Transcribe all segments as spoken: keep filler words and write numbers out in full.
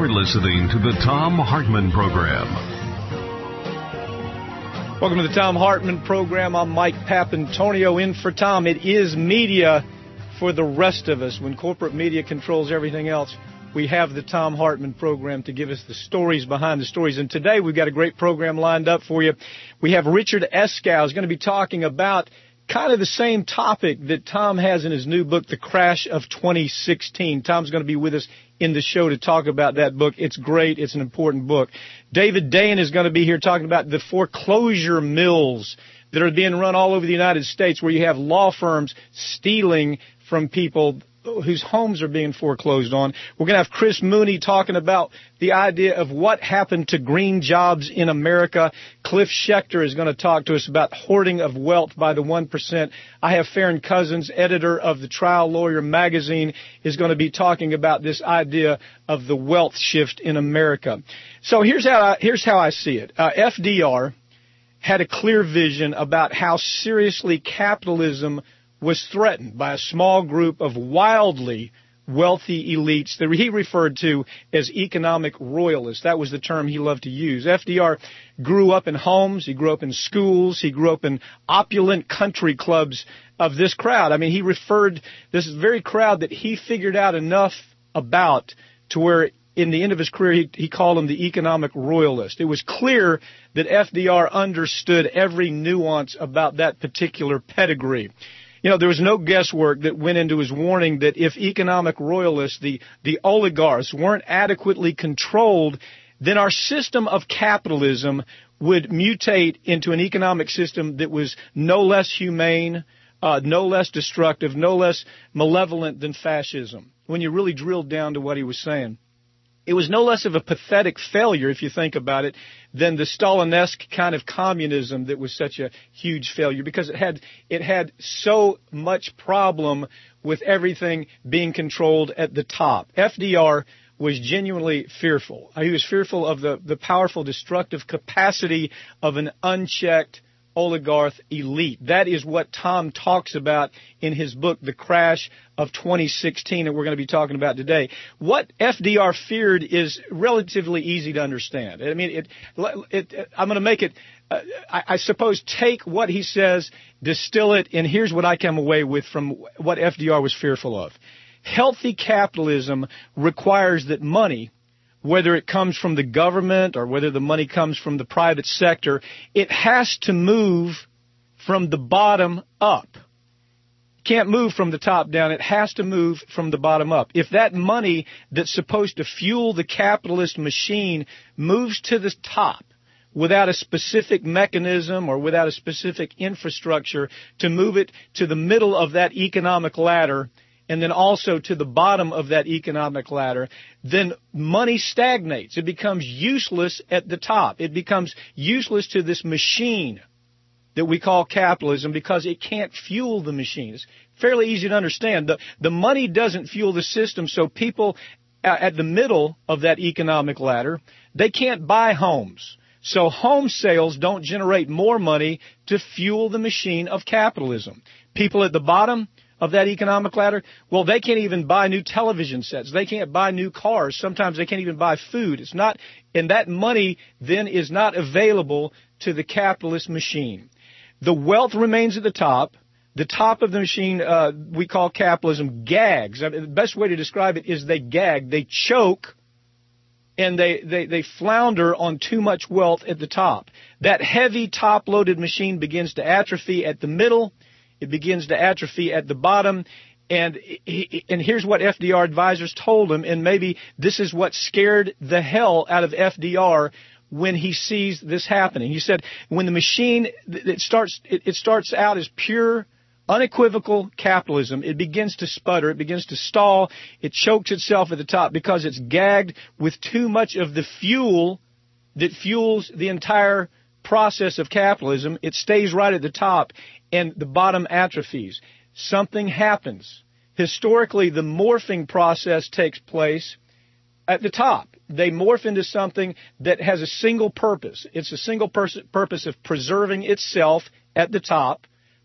You're listening to the Thom Hartmann Program. Welcome to the Thom Hartmann Program. I'm Mike Papantonio in for Tom. It is media for the rest of us. When corporate media controls everything else, we have the Thom Hartmann Program to give us the stories behind the stories. And today we've got a great program lined up for you. We have Richard Eskow who's going to be talking about kind of the same topic that Tom has in his new book, The Crash of twenty sixteen. Tom's going to be with us in the show to talk about that book. It's great. It's an important book. David Dayen is going to be here talking about the foreclosure mills that are being run all over the United States, where you have law firms stealing from people whose homes are being foreclosed on. We're going to have Chris Mooney talking about the idea of what happened to green jobs in America. Cliff Schechter is going to talk to us about hoarding of wealth by the one percent. I have Farron Cousins, editor of the Trial Lawyer magazine, is going to be talking about this idea of the wealth shift in America. So here's how I, here's how I see it. Uh, F D R had a clear vision about how seriously capitalism was threatened by a small group of wildly wealthy elites that he referred to as economic royalists. That was the term he loved to use. F D R grew up in homes. He grew up in schools. He grew up in opulent country clubs of this crowd. I mean, he referred this very crowd that he figured out enough about to where in the end of his career, he, he called him the economic royalist. It was clear that F D R understood every nuance about that particular pedigree. You know, there was no guesswork that went into his warning that if economic royalists, the, the oligarchs, weren't adequately controlled, then our system of capitalism would mutate into an economic system that was no less humane, uh, no less destructive, no less malevolent than fascism, when you really drilled down to what he was saying. It was no less of a pathetic failure, if you think about it, than the Stalinesque kind of communism that was such a huge failure, because it had it had so much problem with everything being controlled at the top. F D R was genuinely fearful. He was fearful of the, the powerful destructive capacity of an unchecked oligarch elite. That is what Tom talks about in his book, The Crash of twenty sixteen, that we're going to be talking about today. What F D R feared is relatively easy to understand. I mean, it, it, I'm going to make it, uh, I, I suppose, take what he says, distill it, and here's what I come away with from what F D R was fearful of. Healthy capitalism requires that money, whether it comes from the government or whether the money comes from the private sector, it has to move from the bottom up. It can't move from the top down. It has to move from the bottom up. If that money that's supposed to fuel the capitalist machine moves to the top without a specific mechanism or without a specific infrastructure to move it to the middle of that economic ladder, and then also to the bottom of that economic ladder, then money stagnates. It becomes useless at the top. It becomes useless to this machine that we call capitalism because it can't fuel the machine. It's fairly easy to understand. The, the money doesn't fuel the system, so people at the middle of that economic ladder, they can't buy homes. So home sales don't generate more money to fuel the machine of capitalism. People at the bottom of that economic ladder, well, they can't even buy new television sets. They can't buy new cars. Sometimes they can't even buy food. It's not, and that money then is not available to the capitalist machine. The wealth remains at the top. The top of the machine, uh, we call capitalism, gags. I mean, the best way to describe it is they gag, they choke, and they, they, they flounder on too much wealth at the top. That heavy top-loaded machine begins to atrophy at the middle. It begins to atrophy at the bottom, and and here's what F D R advisors told him, and maybe this is what scared the hell out of F D R when he sees this happening. He said, when the machine it starts it, it starts out as pure, unequivocal capitalism, it begins to sputter, it begins to stall, it chokes itself at the top because it's gagged with too much of the fuel that fuels the entire process of capitalism. It stays right at the top, and the bottom atrophies. Something happens. Historically, the morphing process takes place at the top. They morph into something that has a single purpose. It's a single pers- purpose of preserving itself at the top,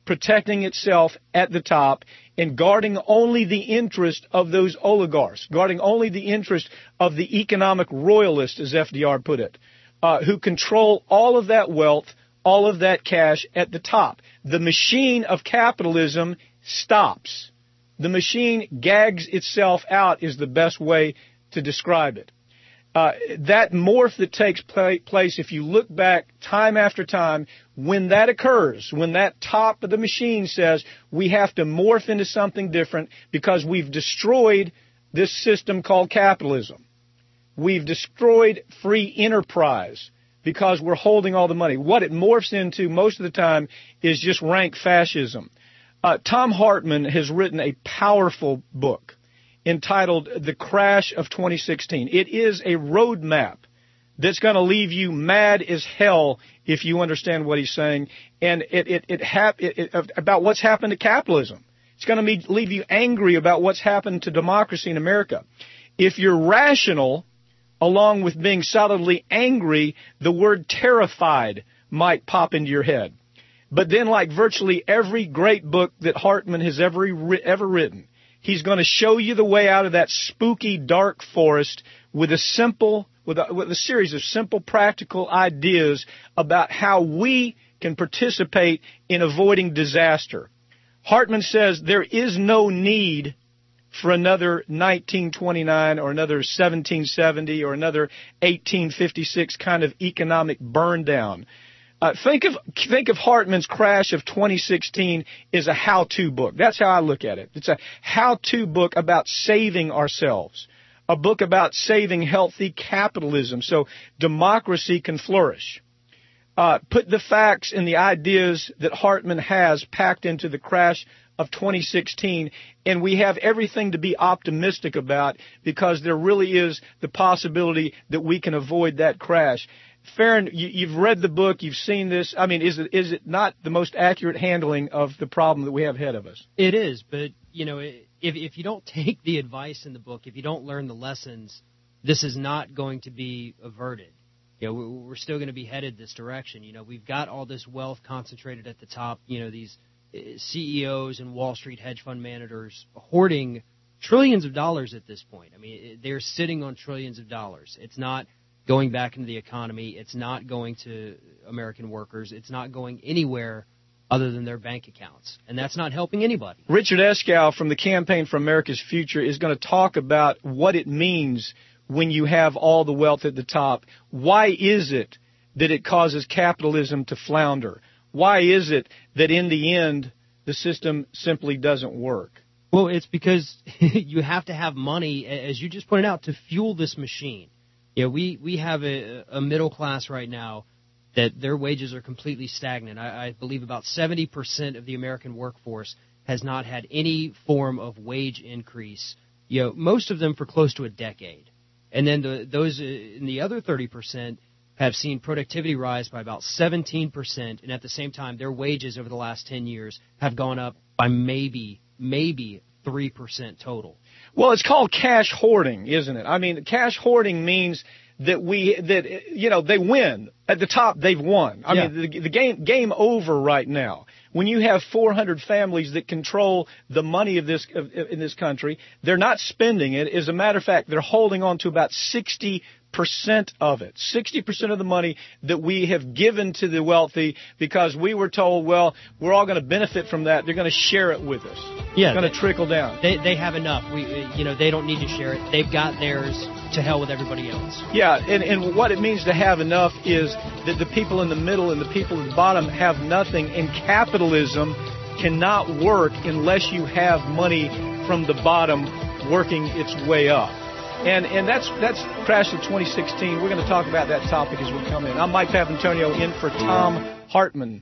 protecting itself at the top and guarding only the interest of those oligarchs, guarding only the interest of the economic royalists, as F D R put it, uh, who control all of that wealth, all of that cash at the top. The machine of capitalism stops. The machine gags itself out is the best way to describe it. Uh, that morph that takes play, place, if you look back time after time, when that occurs, when that top of the machine says we have to morph into something different because we've destroyed this system called capitalism. We've destroyed free enterprise because we're holding all the money. What it morphs into most of the time is just rank fascism. Uh, Thom Hartmann has written a powerful book entitled The Crash of twenty sixteen. It is a roadmap that's going to leave you mad as hell if you understand what he's saying, and it it it, hap- it, it about what's happened to capitalism. It's going to leave you angry about what's happened to democracy in America. If you're rational, along with being solidly angry, the word terrified might pop into your head. But then, like virtually every great book that Hartmann has ever ever written, he's going to show you the way out of that spooky, dark forest with a simple, with a, with a series of simple, practical ideas about how we can participate in avoiding disaster. Hartmann says there is no need for another nineteen twenty-nine or another seventeen seventy or another eighteen fifty-six kind of economic burn down. Uh, think of think of Hartmann's Crash of twenty sixteen as a how-to book. That's how I look at it. It's a how-to book about saving ourselves, a book about saving healthy capitalism so democracy can flourish. Uh, put the facts and the ideas that Hartmann has packed into the Crash of twenty sixteen, and we have everything to be optimistic about because there really is the possibility that we can avoid that crash. Farron, you, you've read the book, you've seen this. I mean, is it is it not the most accurate handling of the problem that we have ahead of us? It is, but, you know, if if you don't take the advice in the book, if you don't learn the lessons, this is not going to be averted. You know, we're still going to be headed this direction. You know, we've got all this wealth concentrated at the top, you know, these C E Os and Wall Street hedge fund managers hoarding trillions of dollars at this point. I mean, they're sitting on trillions of dollars. It's not going back into the economy. It's not going to American workers. It's not going anywhere other than their bank accounts. And that's not helping anybody. Richard Eskow from the Campaign for America's Future is going to talk about what it means when you have all the wealth at the top. Why is it that it causes capitalism to flounder? Why is it that in the end the system simply doesn't work? Well, it's because you have to have money, as you just pointed out, to fuel this machine. Yeah, we, we have a, a middle class right now that their wages are completely stagnant. I, I believe about seventy percent of the American workforce has not had any form of wage increase, you know, most of them for close to a decade. And then the, those in the other thirty percent have seen productivity rise by about seventeen percent, and at the same time, their wages over the last ten years have gone up by maybe, maybe three percent total. Well, it's called cash hoarding, isn't it? I mean, cash hoarding means that we, that, you know, they win. At the top, they've won. I yeah. mean, the, the game, game over right now. When you have four hundred families that control the money of this, of, in this country, they're not spending it. As a matter of fact, they're holding on to about sixty percent of it, sixty percent of the money that we have given to the wealthy because we were told, well, we're all going to benefit from that. They're going to share it with us. Yeah, it's going to trickle down. They they have enough. We you know they don't need to share it. They've got theirs. To hell with everybody else. Yeah, and, and what it means to have enough is that the people in the middle and the people at the bottom have nothing, and capitalism cannot work unless you have money from the bottom working its way up. And and that's that's Crash of twenty sixteen. We're going to talk about that topic as we come in. I'm Mike Papantonio in for Thom Hartmann.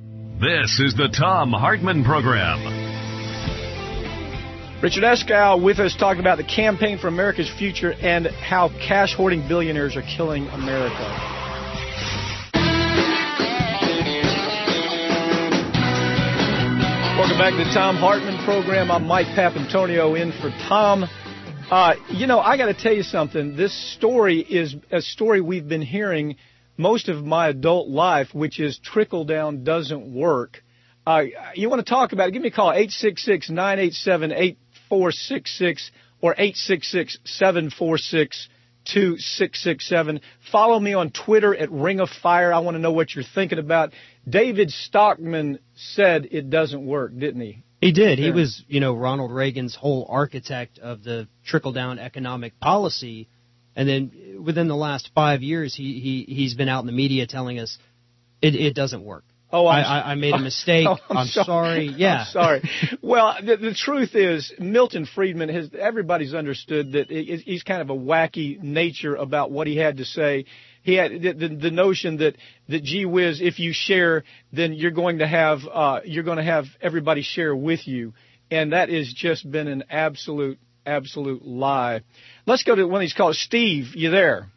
This is the Thom Hartmann Program. Richard Eskow with us talking about the Campaign for America's Future and how cash-hoarding billionaires are killing America. Welcome back to the Thom Hartmann Program. I'm Mike Papantonio in for Tom. Uh, you know, I got to tell you something. This story is a story we've been hearing most of my adult life, which is trickle-down doesn't work. Uh, you want to talk about it, give me a call, eight six six, nine eight seven, eight four six six or eight six six, seven four six, two six six seven. Follow me on Twitter at Ring of Fire. I want to know what you're thinking about. David Stockman said it doesn't work, didn't he? He did. He was, you know, Ronald Reagan's whole architect of the trickle-down economic policy. And then within the last five years, he, he, he's been out in the media telling us it, it doesn't work. Oh, I'm, I, I made a mistake. Oh, I'm, I'm sorry. sorry. Yeah. I'm sorry. Well, the, the truth is, Milton Friedman has, everybody's understood that it, he's kind of a wacky nature about what he had to say. He had the, the, the notion that, that, gee whiz, if you share, then you're going to have, uh, you're going to have everybody share with you. And that has just been an absolute, absolute lie. Let's go to one of these callers. Steve, you there?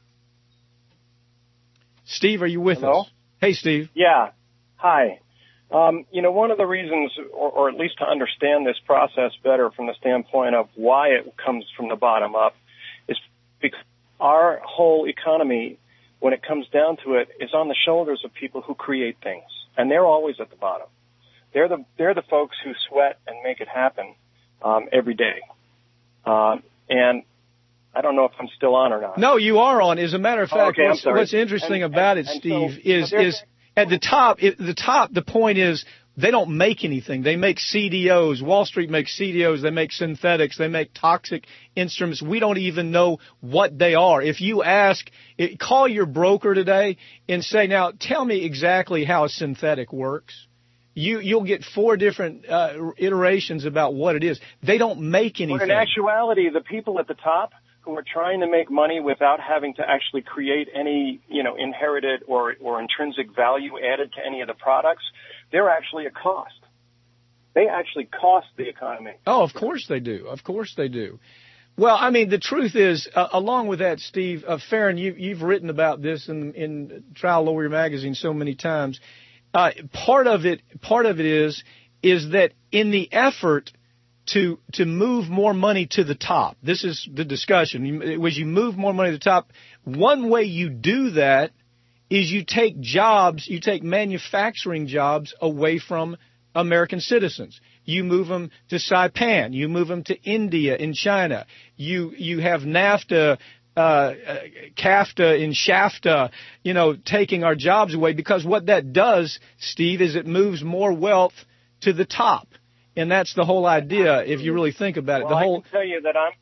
Steve, are you with Hello? us? Hey, Steve. Yeah. Hi. Um, you know, one of the reasons, or, or at least to understand this process better from the standpoint of why it comes from the bottom up, is because our whole economy, when it comes down to it, is on the shoulders of people who create things. And they're always at the bottom. They're the, they're the folks who sweat and make it happen um, every day. Um, and I don't know if I'm still on or not. No, you are on. As a matter of fact, oh, okay, what's, what's interesting and, about and, it, and Steve, so, is is at the top. It, the top. The point is they don't make anything. They make C D Os. Wall Street makes C D Os. They make synthetics. They make toxic instruments. We don't even know what they are. If you ask, it, call your broker today and say, now tell me exactly how a synthetic works. You, you'll get four different uh, iterations about what it is. They don't make anything. But in actuality, the people at the top who are trying to make money without having to actually create any, you know, inherited or, or intrinsic value added to any of the products, they're actually a cost. They actually cost the economy. Oh, of course they do. Of course they do. Well, I mean, the truth is, uh, along with that, Steve, uh, Farron, you, you've written about this in, in Trial Lawyer Magazine so many times. Uh, part of it, part of it is, is that in the effort to to move more money to the top, this is the discussion. It was you move more money to the top. One way you do that is you take jobs, you take manufacturing jobs away from American citizens. You move them to Saipan. You move them to India and China. You you have NAFTA. Uh, CAFTA and SHAFTA, you know, taking our jobs away, because what that does, Steve, is it moves more wealth to the top. And that's the whole idea, if you really think about it. Well, the whole, I can tell you that I'm...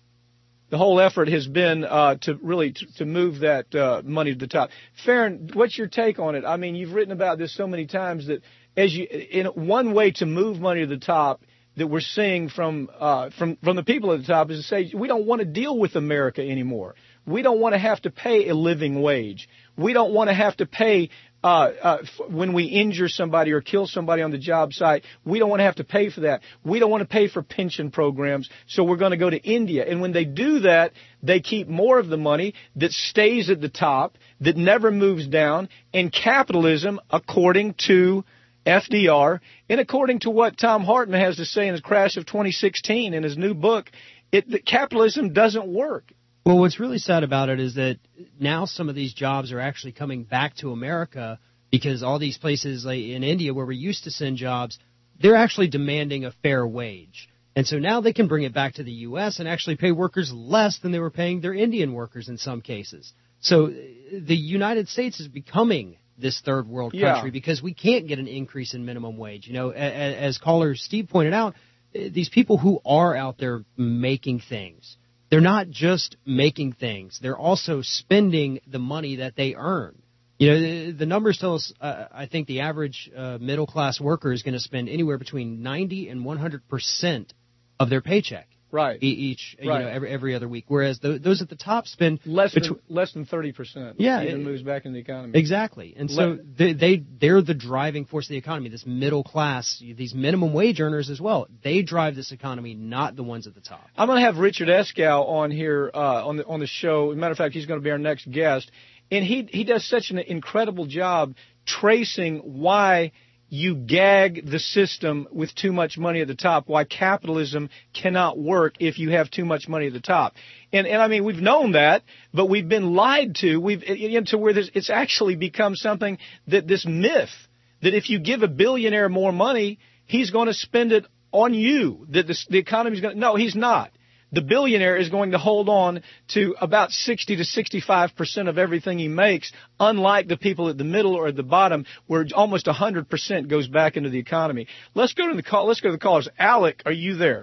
The whole effort has been uh, to really to, to move that uh, money to the top. Farron, what's your take on it? I mean, you've written about this so many times that as you, in one way to move money to the top, that we're seeing from uh, from from the people at the top is to say we don't want to deal with America anymore. We don't want to have to pay a living wage. We don't want to have to pay uh, uh, f- when we injure somebody or kill somebody on the job site. We don't want to have to pay for that. We don't want to pay for pension programs, so we're going to go to India. And when they do that, they keep more of the money that stays at the top, that never moves down, and capitalism, according to F D R, and according to what Thom Hartmann has to say in his Crash of twenty sixteen in his new book, it, that capitalism doesn't work. Well, what's really sad about it is that now some of these jobs are actually coming back to America because all these places like in India where we used to send jobs, they're actually demanding a fair wage. And so now they can bring it back to the U S and actually pay workers less than they were paying their Indian workers in some cases. So the United States is becoming this third world country yeah. because we can't get an increase in minimum wage. You know, as, as caller Steve pointed out, these people who are out there making things, they're not just making things. They're also spending the money that they earn. You know, the, the numbers tell us, uh, I think the average uh, middle-class worker is going to spend anywhere between ninety and one hundred percent of their paycheck. Right. Each, right. you know, every, every other week. Whereas the, those at the top spend less than, between, less than thirty percent. Yeah. Even it, moves back in the economy. Exactly. And so they, they, they're the driving force of the economy, this middle class, these minimum wage earners as well. They drive this economy, not the ones at the top. I'm going to have Richard Eskow on here, uh, on the, on the show. As a matter of fact, he's going to be our next guest. And he, he does such an incredible job tracing why you gag the system with too much money at the top, why capitalism cannot work if you have too much money at the top. And, and I mean, we've known that, but we've been lied to. We've, into where there's, it's actually become something that this myth that if you give a billionaire more money, he's going to spend it on you, that the, the economy's going to, no, he's not. The billionaire is going to hold on to about sixty to sixty-five percent of everything he makes, unlike the people at the middle or at the bottom, where almost one hundred percent goes back into the economy. Let's go to the call. Let's go to the callers. Alec, are you there?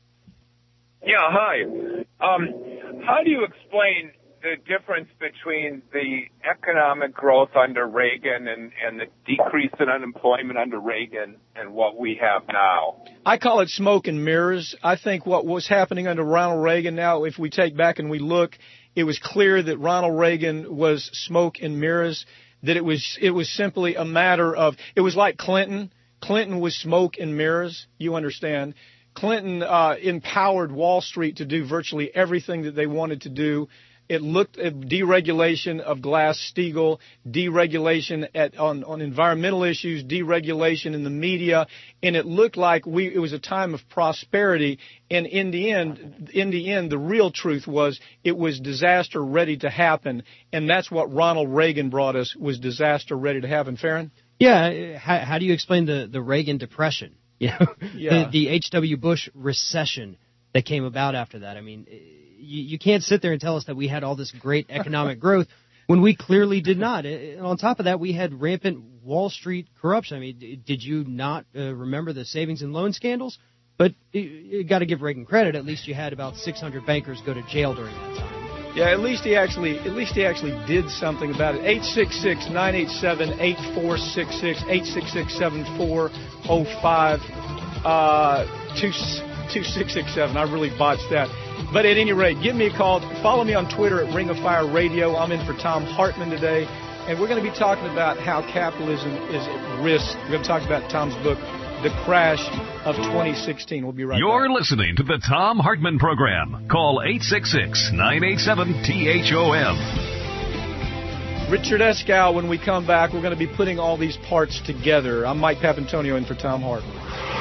Yeah, hi. Um, how do you explain the difference between the economic growth under Reagan and, and the decrease in unemployment under Reagan and what we have now? I call it smoke and mirrors. I think what was happening under Ronald Reagan now, if we take back and we look, it was clear that Ronald Reagan was smoke and mirrors, that it was it was simply a matter of, it was like Clinton. Clinton was smoke and mirrors, you understand. Clinton uh, empowered Wall Street to do virtually everything that they wanted to do. It looked at deregulation of Glass-Steagall, deregulation at, on, on environmental issues, deregulation in the media, and it looked like we, it was a time of prosperity. And in the end, in the end, the real truth was it was disaster ready to happen, and that's what Ronald Reagan brought us, was disaster ready to happen. Farron? Yeah. How, how do you explain the, the Reagan Depression? You know, yeah. the, the H W Bush recession that came about after that. I mean, you, you can't sit there and tell us that we had all this great economic growth when we clearly did not. And on top of that, we had rampant Wall Street corruption. I mean, did you not uh, remember the savings and loan scandals? But you, you got to give Reagan credit. At least you had about six hundred bankers go to jail during that time. Yeah, at least he actually at least he actually did something about it. eight six six, nine eight seven, eight four six six, eight six six, seven four zero five, uh, two six six seven. I really botched that. But at any rate, give me a call. Follow me on Twitter at Ring of Fire Radio. I'm in for Thom Hartmann today, and we're going to be talking about how capitalism is at risk. We're going to talk about Tom's book, The Crash of twenty sixteen. We'll be right You're back. You're listening to the Thom Hartmann Program. Call eight six six, nine eight seven, T H O M. Richard Eskow, when we come back, we're going to be putting all these parts together. I'm Mike Papantonio in for Thom Hartmann.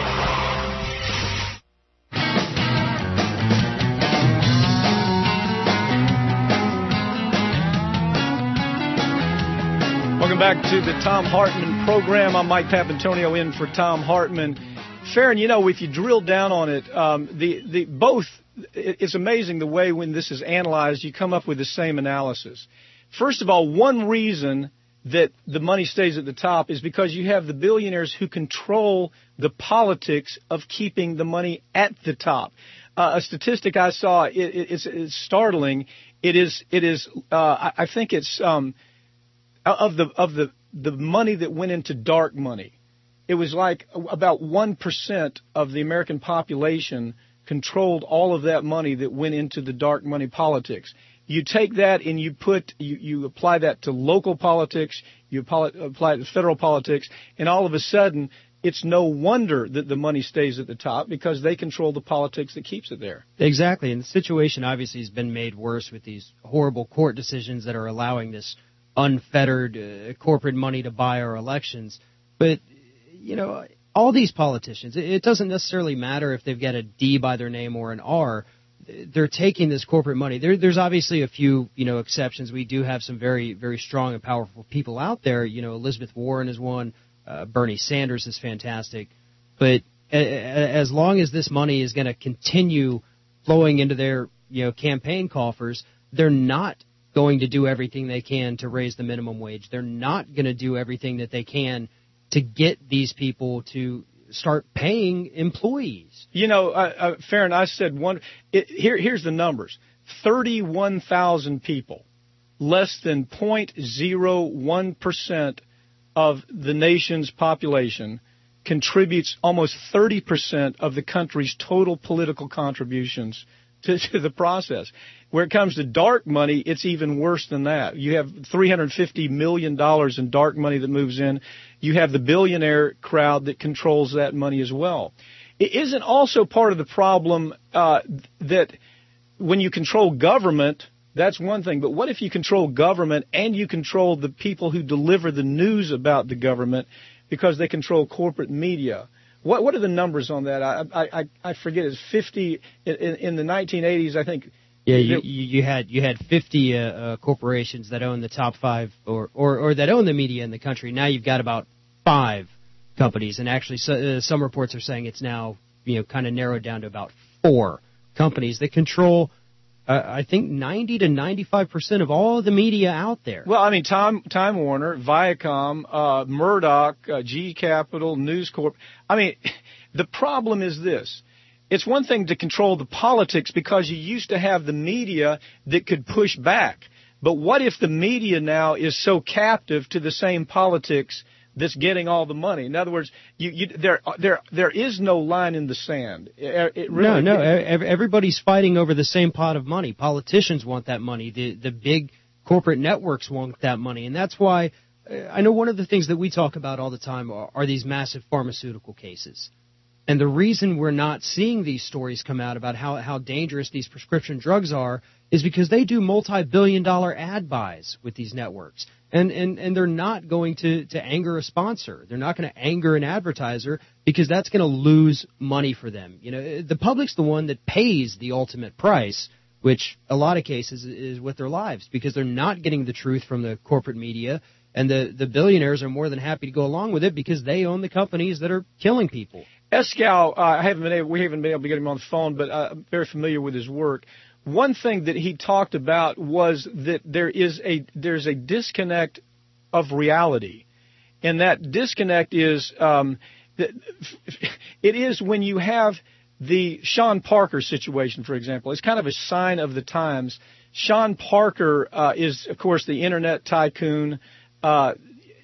Welcome back to the Thom Hartmann Program. I'm Mike Papantonio in for Thom Hartmann. Farron, you know, if you drill down on it, um, the the both, it's amazing the way when this is analyzed, you come up with the same analysis. First of all, one reason that the money stays at the top is because you have the billionaires who control the politics of keeping the money at the top. Uh, a statistic I saw, it, it, it's, it's startling. It is, it is. Uh, I, I think it's um, of the of the the money that went into dark money. It was like about one percent of the American population controlled all of that money that went into the dark money politics. You take that and you put, you, you apply that to local politics, you apply, apply it to federal politics, and all of a sudden, it's no wonder that the money stays at the top because they control the politics that keeps it there. Exactly, and the situation obviously has been made worse with these horrible court decisions that are allowing this unfettered uh, corporate money to buy our elections. But you know, all these politicians, it doesn't necessarily matter if they've got a D by their name or an R. They're taking this corporate money. There, there's obviously a few, you know, exceptions. We do have some very, very strong and powerful people out there. You know, Elizabeth Warren is one. Uh, Bernie Sanders is fantastic. But a, a, as long as this money is going to continue flowing into their, you know, campaign coffers, they're not going to do everything they can to raise the minimum wage. They're not going to do everything that they can to get these people to start paying employees. You know, uh, uh, Farron, I said one. It, here, here's the numbers: thirty-one thousand people, less than zero point zero one percent of the nation's population, contributes almost thirty percent of the country's total political contributions to, to the process. Where it comes to dark money, it's even worse than that. You have three hundred fifty million dollars in dark money that moves in. You have the billionaire crowd that controls that money as well. It isn't also part of the problem uh, that when you control government, that's one thing. But what if you control government and you control the people who deliver the news about the government because they control corporate media? What what are the numbers on that? I I, I forget. It's fifty in, in the nineteen eighties, I think. Yeah, you, you had you had fifty uh, uh, corporations that own the top five, or, or, or that own the media in the country. Now you've got about five companies, and actually so, uh, some reports are saying it's now, you know, kind of narrowed down to about four companies that control, uh, I think, ninety to ninety-five percent of all the media out there. Well, I mean, Time Time Warner, Viacom, uh, Murdoch, uh, G Capital, News Corp. I mean, the problem is this. It's one thing to control the politics because you used to have the media that could push back. But what if the media now is so captive to the same politics that's getting all the money? In other words, you, you, there there there is no line in the sand. It, it really, no, no. It, everybody's fighting over the same pot of money. Politicians want that money. The the big corporate networks want that money, and that's why uh, I know one of the things that we talk about all the time are, are these massive pharmaceutical cases. And the reason we're not seeing these stories come out about how, how dangerous these prescription drugs are is because they do multi-billion dollar ad buys with these networks. And, and, and they're not going to, to anger a sponsor. They're not going to anger an advertiser because that's going to lose money for them. You know, the public's the one that pays the ultimate price, which a lot of cases is with their lives because they're not getting the truth from the corporate media. And the, the billionaires are more than happy to go along with it because they own the companies that are killing people. Eskow, uh, I haven't been able, we haven't been able to get him on the phone, but uh, I'm very familiar with his work. One thing that he talked about was that there is a there's a disconnect of reality, and that disconnect is um, that it is when you have the Sean Parker situation, for example. It's kind of a sign of the times. Sean Parker uh, is, of course, the internet tycoon. Uh,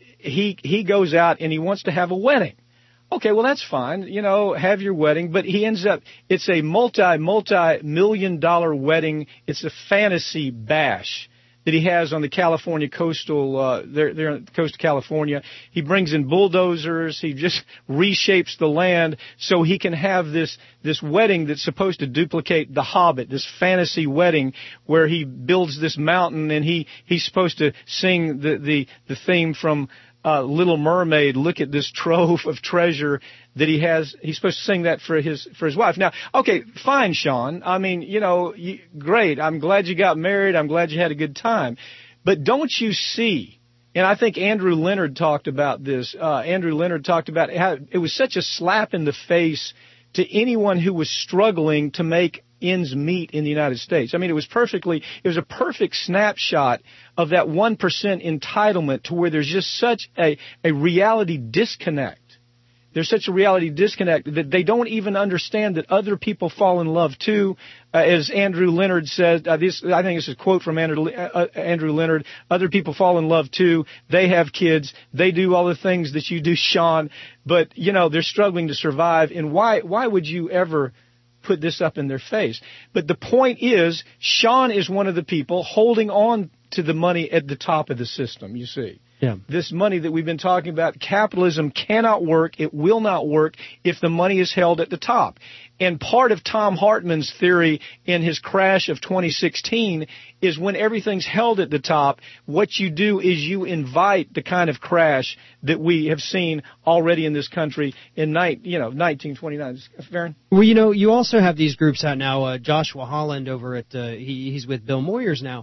he he goes out and he wants to have a wedding. Okay, well, that's fine. You know, have your wedding. But he ends up, it's a multi, multi-million dollar wedding. It's a fantasy bash that he has on the California coastal, uh, there, there on the coast of California. He brings in bulldozers. He just reshapes the land so he can have this, this wedding that's supposed to duplicate The Hobbit, this fantasy wedding where he builds this mountain and he, he's supposed to sing the, the, the theme from, Uh, Little Mermaid, look at this trove of treasure that he has. He's supposed to sing that for his for his wife. Now, okay, fine, Sean. I mean, you know, you, great. I'm glad you got married. I'm glad you had a good time. But don't you see, and I think Andrew Leonard talked about this. Uh, Andrew Leonard talked about how it was such a slap in the face to anyone who was struggling to make ends meet in the United States. I mean, it was perfectly, it was a perfect snapshot of that one percent entitlement to where there's just such a, a reality disconnect. There's such a reality disconnect that they don't even understand that other people fall in love too. Uh, as Andrew Leonard said, uh, this, I think this is a quote from Andrew, uh, Andrew Leonard, other people fall in love too. They have kids. They do all the things that you do, Sean. But, you know, they're struggling to survive. And why, why would you ever put this up in their face? But the point is, Sean is one of the people holding on to the money at the top of the system, you see. Yeah. This money that we've been talking about, capitalism cannot work, it will not work if the money is held at the top. And part of Thom Hartmann's theory in his crash of twenty sixteen is when everything's held at the top, what you do is you invite the kind of crash that we have seen already in this country in ni- you know, nineteen twenty-nine. Farron? Well, you know, you also have these groups out now. Uh, Joshua Holland over at, uh, he, he's with Bill Moyers now.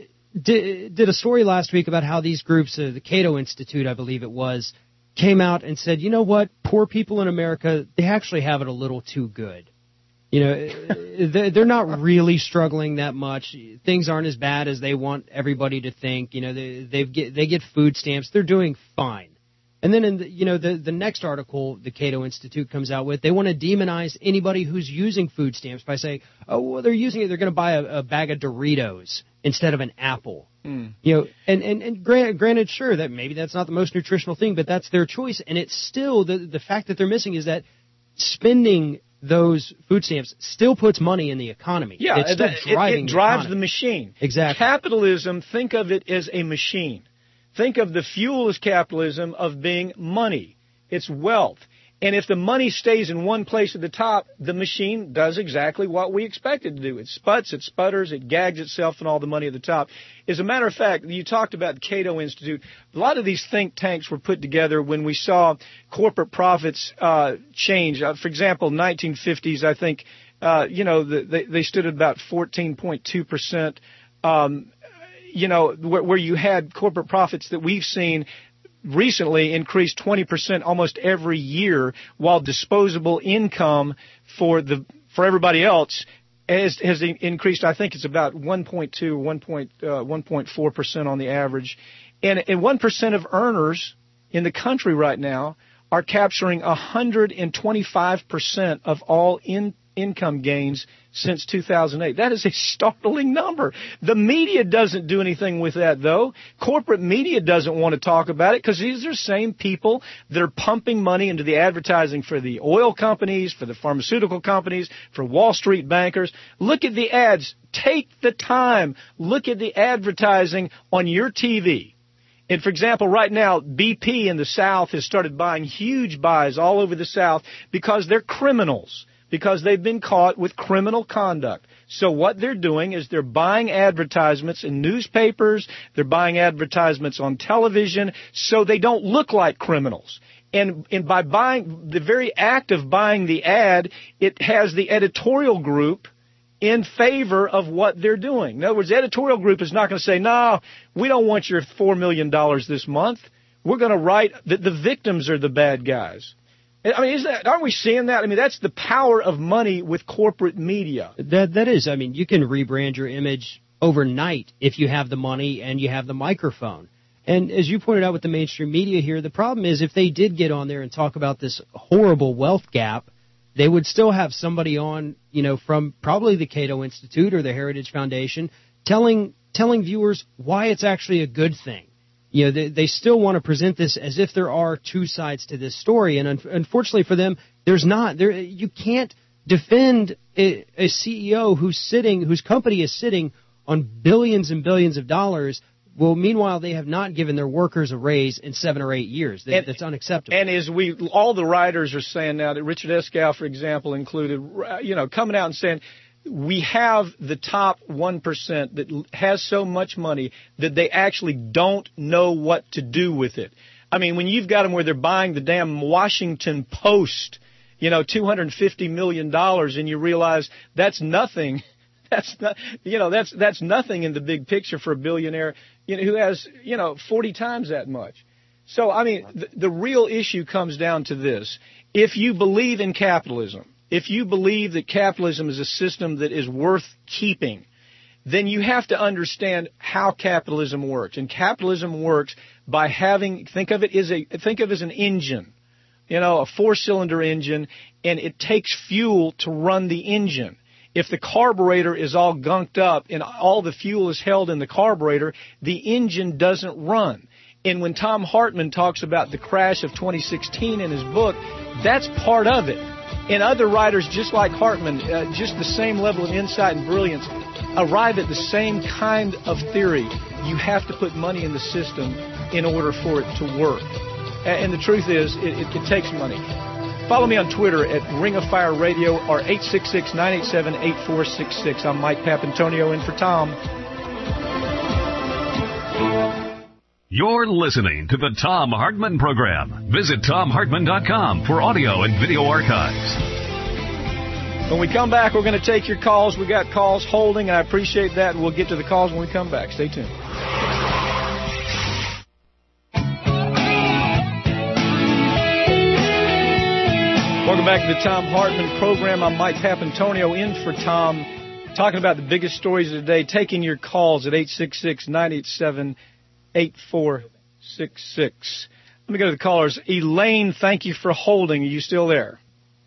Did, did a story last week about how these groups, uh, the Cato Institute, I believe it was, came out and said, you know what, poor people in America, they actually have it a little too good. You know, they're not really struggling that much. Things aren't as bad as they want everybody to think. You know, they they get they get food stamps. They're doing fine. And then, in the, you know, the, the next article the Cato Institute comes out with, they want to demonize anybody who's using food stamps by saying, oh, well, they're using it, they're going to buy a, a bag of Doritos instead of an apple. Mm. You know, and, and, and granted, granted, sure, that maybe that's not the most nutritional thing, but that's their choice. And it's still, the, the fact that they're missing is that spending those food stamps still puts money in the economy. Yeah, it's still it, driving it, it drives the, the machine. Exactly. Capitalism, think of it as a machine. Think of the fuel as capitalism of being money. It's wealth. And if the money stays in one place at the top, the machine does exactly what we expect it to do. It sputs, it sputters, it gags itself and all the money at the top. As a matter of fact, you talked about the Cato Institute. A lot of these think tanks were put together when we saw corporate profits uh, change. Uh, for example, nineteen fifties, I think, uh, you know, the, they, they stood at about fourteen point two percent. Um, you know, where, where you had corporate profits that we've seen recently increased twenty percent almost every year, while disposable income for the for everybody else has, has increased. I think it's about one point two, one point four percent on the average. And, and one percent of earners in the country right now are capturing one hundred twenty-five percent of all in, income gains since two thousand eight. That is a startling number. The media doesn't do anything with that, though. Corporate media doesn't want to talk about it because these are the same people that are pumping money into the advertising for the oil companies, for the pharmaceutical companies, for Wall Street bankers. Look at the ads. Take the time. Look at the advertising on your T V. And, for example, right now, B P in the South has started buying huge buys all over the South because they're criminals, because they've been caught with criminal conduct. So what they're doing is they're buying advertisements in newspapers, they're buying advertisements on television, so they don't look like criminals. And, and by buying, the very act of buying the ad, it has the editorial group in favor of what they're doing. In other words, the editorial group is not going to say, no, we don't want your four million dollars this month. We're going to write that the victims are the bad guys. I mean, is that, aren't we seeing that? I mean, that's the power of money with corporate media. That That is. I mean, you can rebrand your image overnight if you have the money and you have the microphone. And as you pointed out with the mainstream media here, the problem is if they did get on there and talk about this horrible wealth gap, they would still have somebody on, you know, from probably the Cato Institute or the Heritage Foundation telling telling viewers why it's actually a good thing. You know, they, they still want to present this as if there are two sides to this story, and un- unfortunately for them, there's not. There, you can't defend a, a C E O who's sitting, whose company is sitting on billions and billions of dollars. Well, meanwhile, they have not given their workers a raise in seven or eight years. That, and, that's unacceptable. And as we, all the writers are saying now, that Richard Eskow, for example, included, you know, coming out and saying, we have the top one percent that has so much money that they actually don't know what to do with it. I mean, when you've got them where they're buying the damn Washington Post, you know, two hundred fifty million dollars, and you realize that's nothing. That's not, you know, that's that's nothing in the big picture for a billionaire, you know, who has, you know, forty times that much. So, I mean, the, the real issue comes down to this. If you believe in capitalism, if you believe that capitalism is a system that is worth keeping, then you have to understand how capitalism works. And capitalism works by having, think of it as a, think of it as an engine, you know, a four-cylinder engine, and it takes fuel to run the engine. If the carburetor is all gunked up and all the fuel is held in the carburetor, the engine doesn't run. And when Thom Hartmann talks about the crash of twenty sixteen in his book, that's part of it. And other writers, just like Hartmann, uh, just the same level of insight and brilliance, arrive at the same kind of theory. You have to put money in the system in order for it to work. And the truth is, it, it, it takes money. Follow me on Twitter at Ring of Fire Radio or eight six six, nine eight seven, eight four six six. I'm Mike Papantonio in for Tom. You're listening to the Thom Hartmann Program. Visit Thom Hartmann dot com for audio and video archives. When we come back, we're going to take your calls. We got calls holding, and I appreciate that. We'll get to the calls when we come back. Stay tuned. Welcome back to the Thom Hartmann Program. I'm Mike Papantonio in for Tom, talking about the biggest stories of the day, taking your calls at eight six six, nine eight seven, eight four six six. Let me go to the callers. Elaine, thank you for holding. Are you still there?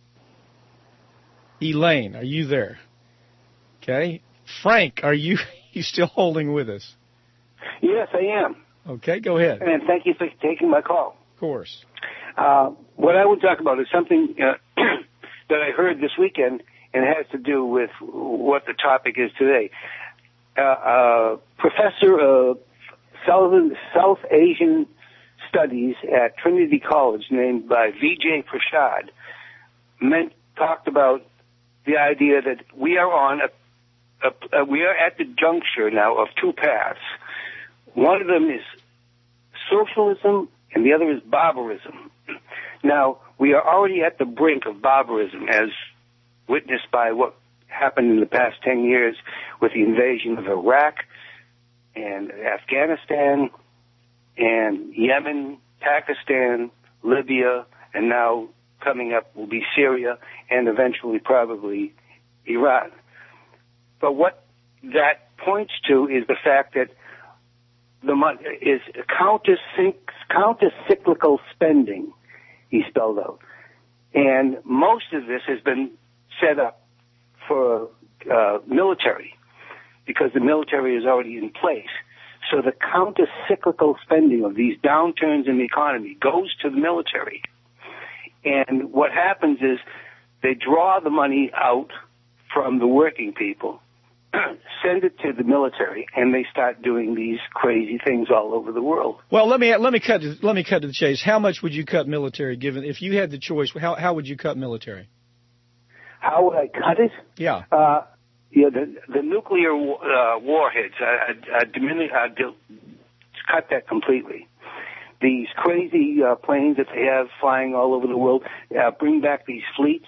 Elaine, are you there? Okay. Frank, are you, you still holding with us? Yes, I am. Okay, go ahead. And thank you for taking my call. Of course. Uh, what I would talk about is something uh, that I heard this weekend, and it has to do with what the topic is today. Uh, uh, professor of South, South Asian Studies at Trinity College, named by V J Prashad, meant, talked about the idea that we are on a, a, a we are at the juncture now of two paths. One of them is socialism, and the other is barbarism. Now, we are already at the brink of barbarism, as witnessed by what happened in the past ten years with the invasion of Iraq and Afghanistan and Yemen Pakistan, Libya, and now coming up will be Syria, and eventually probably Iran. But what that points to is the fact that the money is counter-cyclical spending, he spelled out. And most of this has been set up for uh, military, because the military is already in place. So the counter-cyclical spending of these downturns in the economy goes to the military. And what happens is they draw the money out from the working people, send it to the military, and they start doing these crazy things all over the world. Well, let me let me cut to, let me cut to the chase. How much would you cut military? Given if you had the choice, how how would you cut military? How would I cut it? Yeah. Uh, yeah, the the nuclear uh, warheads. I I, I diminish. I cut that completely. These crazy uh, planes that they have flying all over the world. Uh, bring back these fleets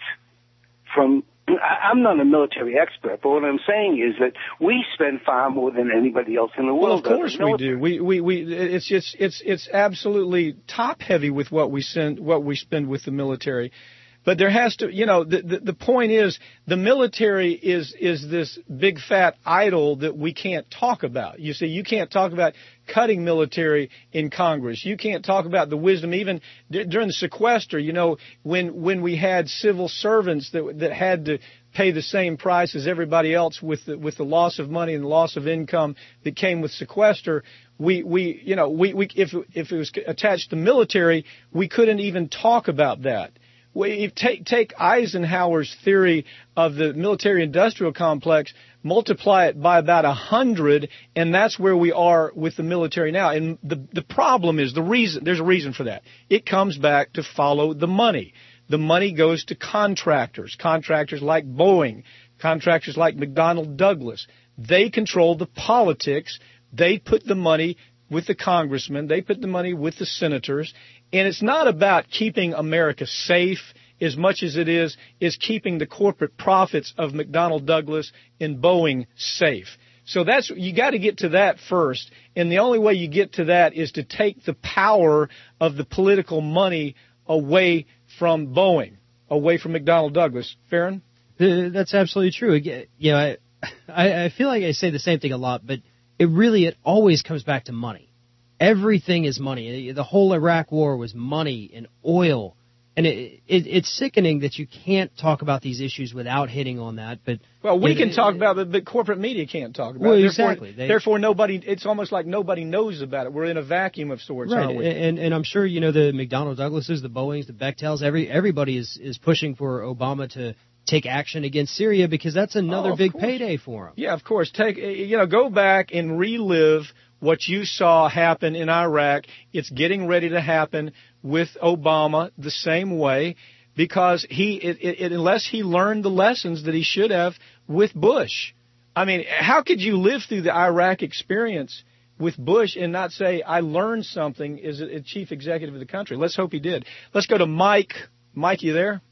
from. I'm not a military expert, but what I'm saying is that we spend far more than anybody else in the world. Well, of course we do. We we we. It's just it's it's absolutely top heavy with what we send what we spend with the military. But there has to, you know, the, the the point is the military is is this big fat idol that we can't talk about. You see, you can't talk about cutting military in Congress. You can't talk about the wisdom even d- during the sequester. You know, when when we had civil servants that that had to pay the same price as everybody else with the, with the loss of money and the loss of income that came with sequester. We we you know we we if if it was attached to military, we couldn't even talk about that. We take take Eisenhower's theory of the military-industrial complex, multiply it by about a hundred, and that's where we are with the military now. And the the problem is the reason. There's a reason for that. It comes back to follow the money. The money goes to contractors, contractors like Boeing, contractors like McDonnell Douglas. They control the politics. They put the money with the congressmen. They put the money with the senators. And it's not about keeping America safe as much as it is is keeping the corporate profits of McDonnell Douglas and Boeing safe. So that's you got to get to that first. And the only way you get to that is to take the power of the political money away from Boeing, away from McDonnell Douglas. Farron? Uh, that's absolutely true. You know, I, I I feel like I say the same thing a lot, but it really it always comes back to money. Everything is money. The whole Iraq war was money and oil. And it, it, it's sickening that you can't talk about these issues without hitting on that. But well, we you know, can talk about it, but corporate media can't talk about well, it. Therefore, exactly. They, therefore, nobody. It's almost like nobody knows about it. We're in a vacuum of sorts, right. aren't we? And, and I'm sure you know the McDonnell Douglases, the Boeings, the Bechtels. Every everybody is is pushing for Obama to take action against Syria because that's another oh, big course. payday for him. Yeah, of course. Take you know, go back and relive what you saw happen in Iraq. It's getting ready to happen with Obama the same way because he, it, it, unless he learned the lessons that he should have with Bush. I mean, how could you live through the Iraq experience with Bush and not say, I learned something as a chief executive of the country? Let's hope he did. Let's go to Mike. Mike, you there?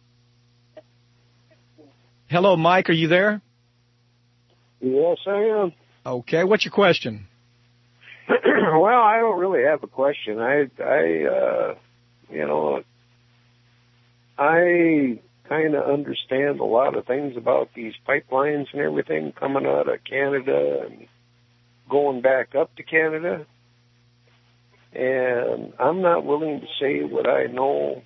Hello, Mike. Are you there? Yes, I am. Okay. What's your question? Well, I don't really have a question. I, I, uh, you know, I kind of understand a lot of things about these pipelines and everything coming out of Canada and going back up to Canada. And I'm not willing to say what I know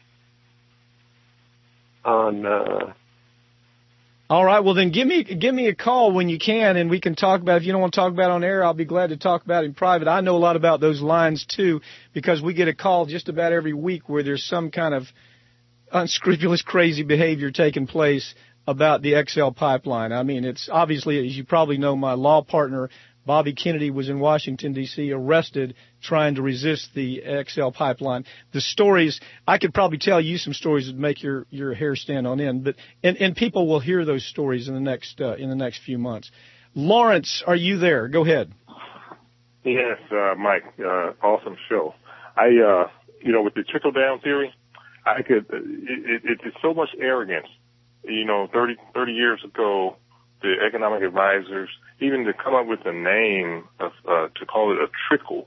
on, uh, all right, well then give me give me a call when you can, and we can talk about it. If you don't want to talk about it on air, I'll be glad to talk about it in private. I know a lot about those lines too, because we get a call just about every week where there's some kind of unscrupulous, crazy behavior taking place about the X L pipeline. I mean, it's obviously, as you probably know, my law partner Bobby Kennedy was in Washington, D C, arrested trying to resist the X L pipeline. The stories, I could probably tell you some stories that make your, your hair stand on end, but and, and people will hear those stories in the next uh, in the next few months. Lawrence, are you there? Go ahead. Yes, uh, Mike, uh, awesome show. I, uh, you know, with the trickle down theory, I could, it, it, it's so much arrogance. You know, thirty, thirty years ago, the economic advisors, even to come up with a name of, uh, to call it a trickle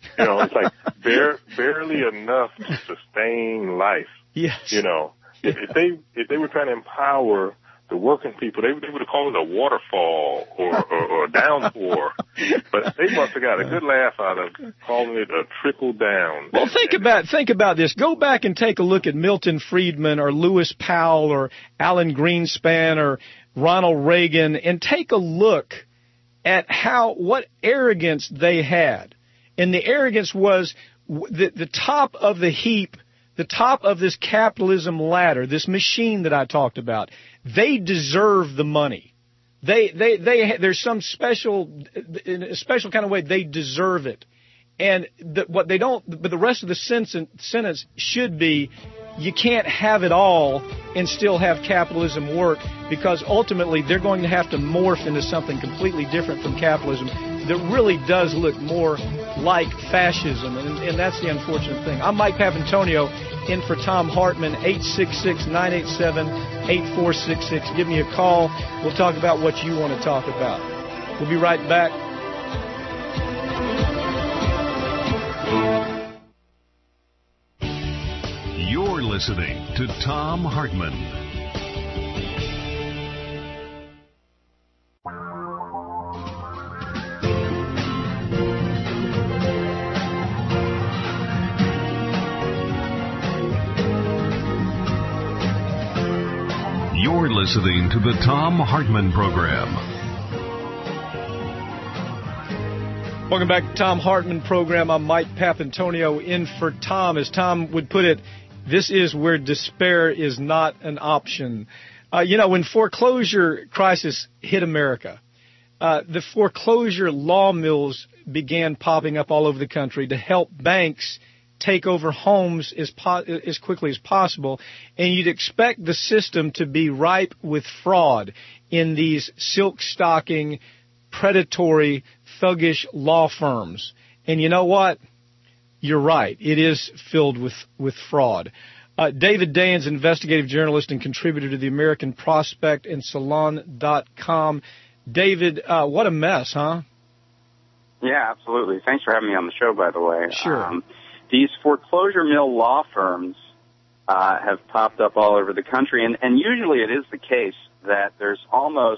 You know, it's like bare, barely enough to sustain life. Yes. You know, if, if they if they were trying to empower the working people, they, they would have called it a waterfall or, or, or a downpour. But they must have got a good laugh out of calling it a trickle down. Well, think about think about this. Go back and take a look at Milton Friedman or Lewis Powell or Alan Greenspan or Ronald Reagan, and take a look at how what arrogance they had. And the arrogance was the, the top of the heap, the top of this capitalism ladder, this machine that I talked about. They deserve the money. They, they, they, there's some special, in a special kind of way, they deserve it. And the, what they don't, but the rest of the sentence, sentence should be, you can't have it all and still have capitalism work, because ultimately they're going to have to morph into something completely different from capitalism that really does look more like fascism, and, and that's the unfortunate thing. I'm Mike Papantonio, in for Tom Hartman, eight six six, nine eight seven, eight four six six. Give me a call. We'll talk about what you want to talk about. We'll be right back. You're listening to Tom Hartman. You're listening to the Tom Hartman Program. Welcome back to Tom Hartman Program. I'm Mike Papantonio, in for Tom. As Tom would put it, this is where despair is not an option. Uh, you know, when foreclosure crisis hit America, uh, the foreclosure law mills began popping up all over the country to help banks take over homes as po- as quickly as possible, and you'd expect the system to be ripe with fraud in these silk-stocking, predatory, thuggish law firms. And you know what? You're right. It is filled with, with fraud. Uh, David Dayen's investigative journalist and contributor to the American Prospect and Salon dot com. David, uh, what a mess, huh? Yeah, absolutely. Thanks for having me on the show, by the way. Sure. Um, These foreclosure mill law firms uh, have popped up all over the country, and, and usually it is the case that there's almost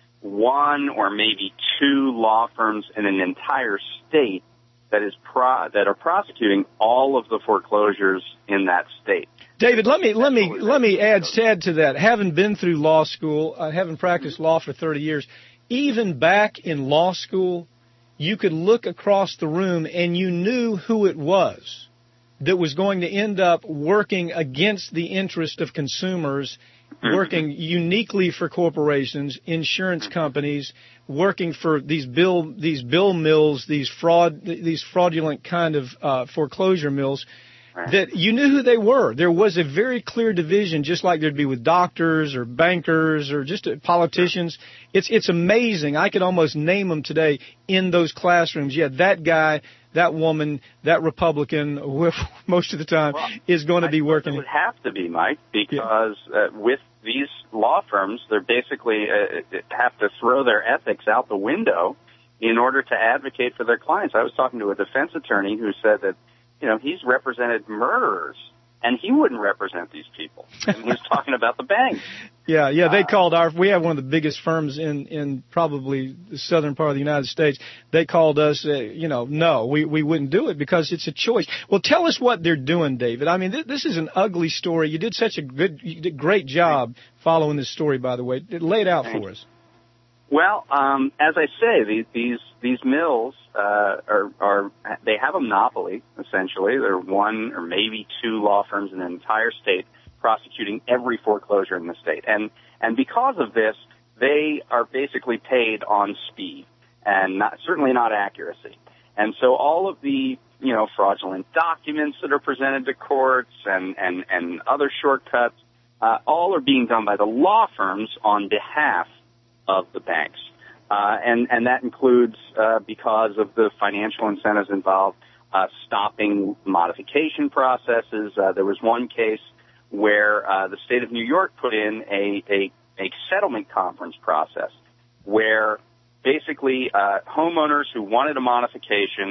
one or maybe two law firms in an entire state that is pro- that are prosecuting all of the foreclosures in that state. David, let me let me let me add add to that. Having been through law school, uh, having practiced law for thirty years, even back in law school, you could look across the room and you knew who it was that was going to end up working against the interest of consumers, working uniquely for corporations, insurance companies, working for these bill these bill mills, these fraud these fraudulent kind of uh, foreclosure mills. That you knew who they were. There was a very clear division, just like there'd be with doctors or bankers or just politicians. It's it's amazing. I could almost name them today in those classrooms. Yeah, that guy, that woman, that Republican, most of the time, well, is going to be working. It would have to be, Mike, because uh, with these law firms, they're basically uh, have to throw their ethics out the window in order to advocate for their clients. I was talking to a defense attorney who said that, you know, he's represented murderers, and he wouldn't represent these people. And he was talking about the banks. Yeah, yeah, they uh, called our, we have one of the biggest firms in, in probably the southern part of the United States. They called us, uh, you know, no, we, we wouldn't do it because it's a choice. Well, tell us what they're doing, David. I mean, th- this is an ugly story. You did such a good, you did a great job following this story, by the way. Lay it out for us. Well, um, as I say, these these, these mills uh, are, are they have a monopoly essentially. They're one or maybe two law firms in an entire state prosecuting every foreclosure in the state, and and because of this, they are basically paid on speed and not, certainly not accuracy. And so all of the you know fraudulent documents that are presented to courts and and and other shortcuts, uh, all are being done by the law firms on behalf of the banks. Uh, and, and that includes, uh, because of the financial incentives involved, uh, stopping modification processes. Uh, there was one case where, uh, the state of New York put in a, a, a settlement conference process where basically, uh, homeowners who wanted a modification,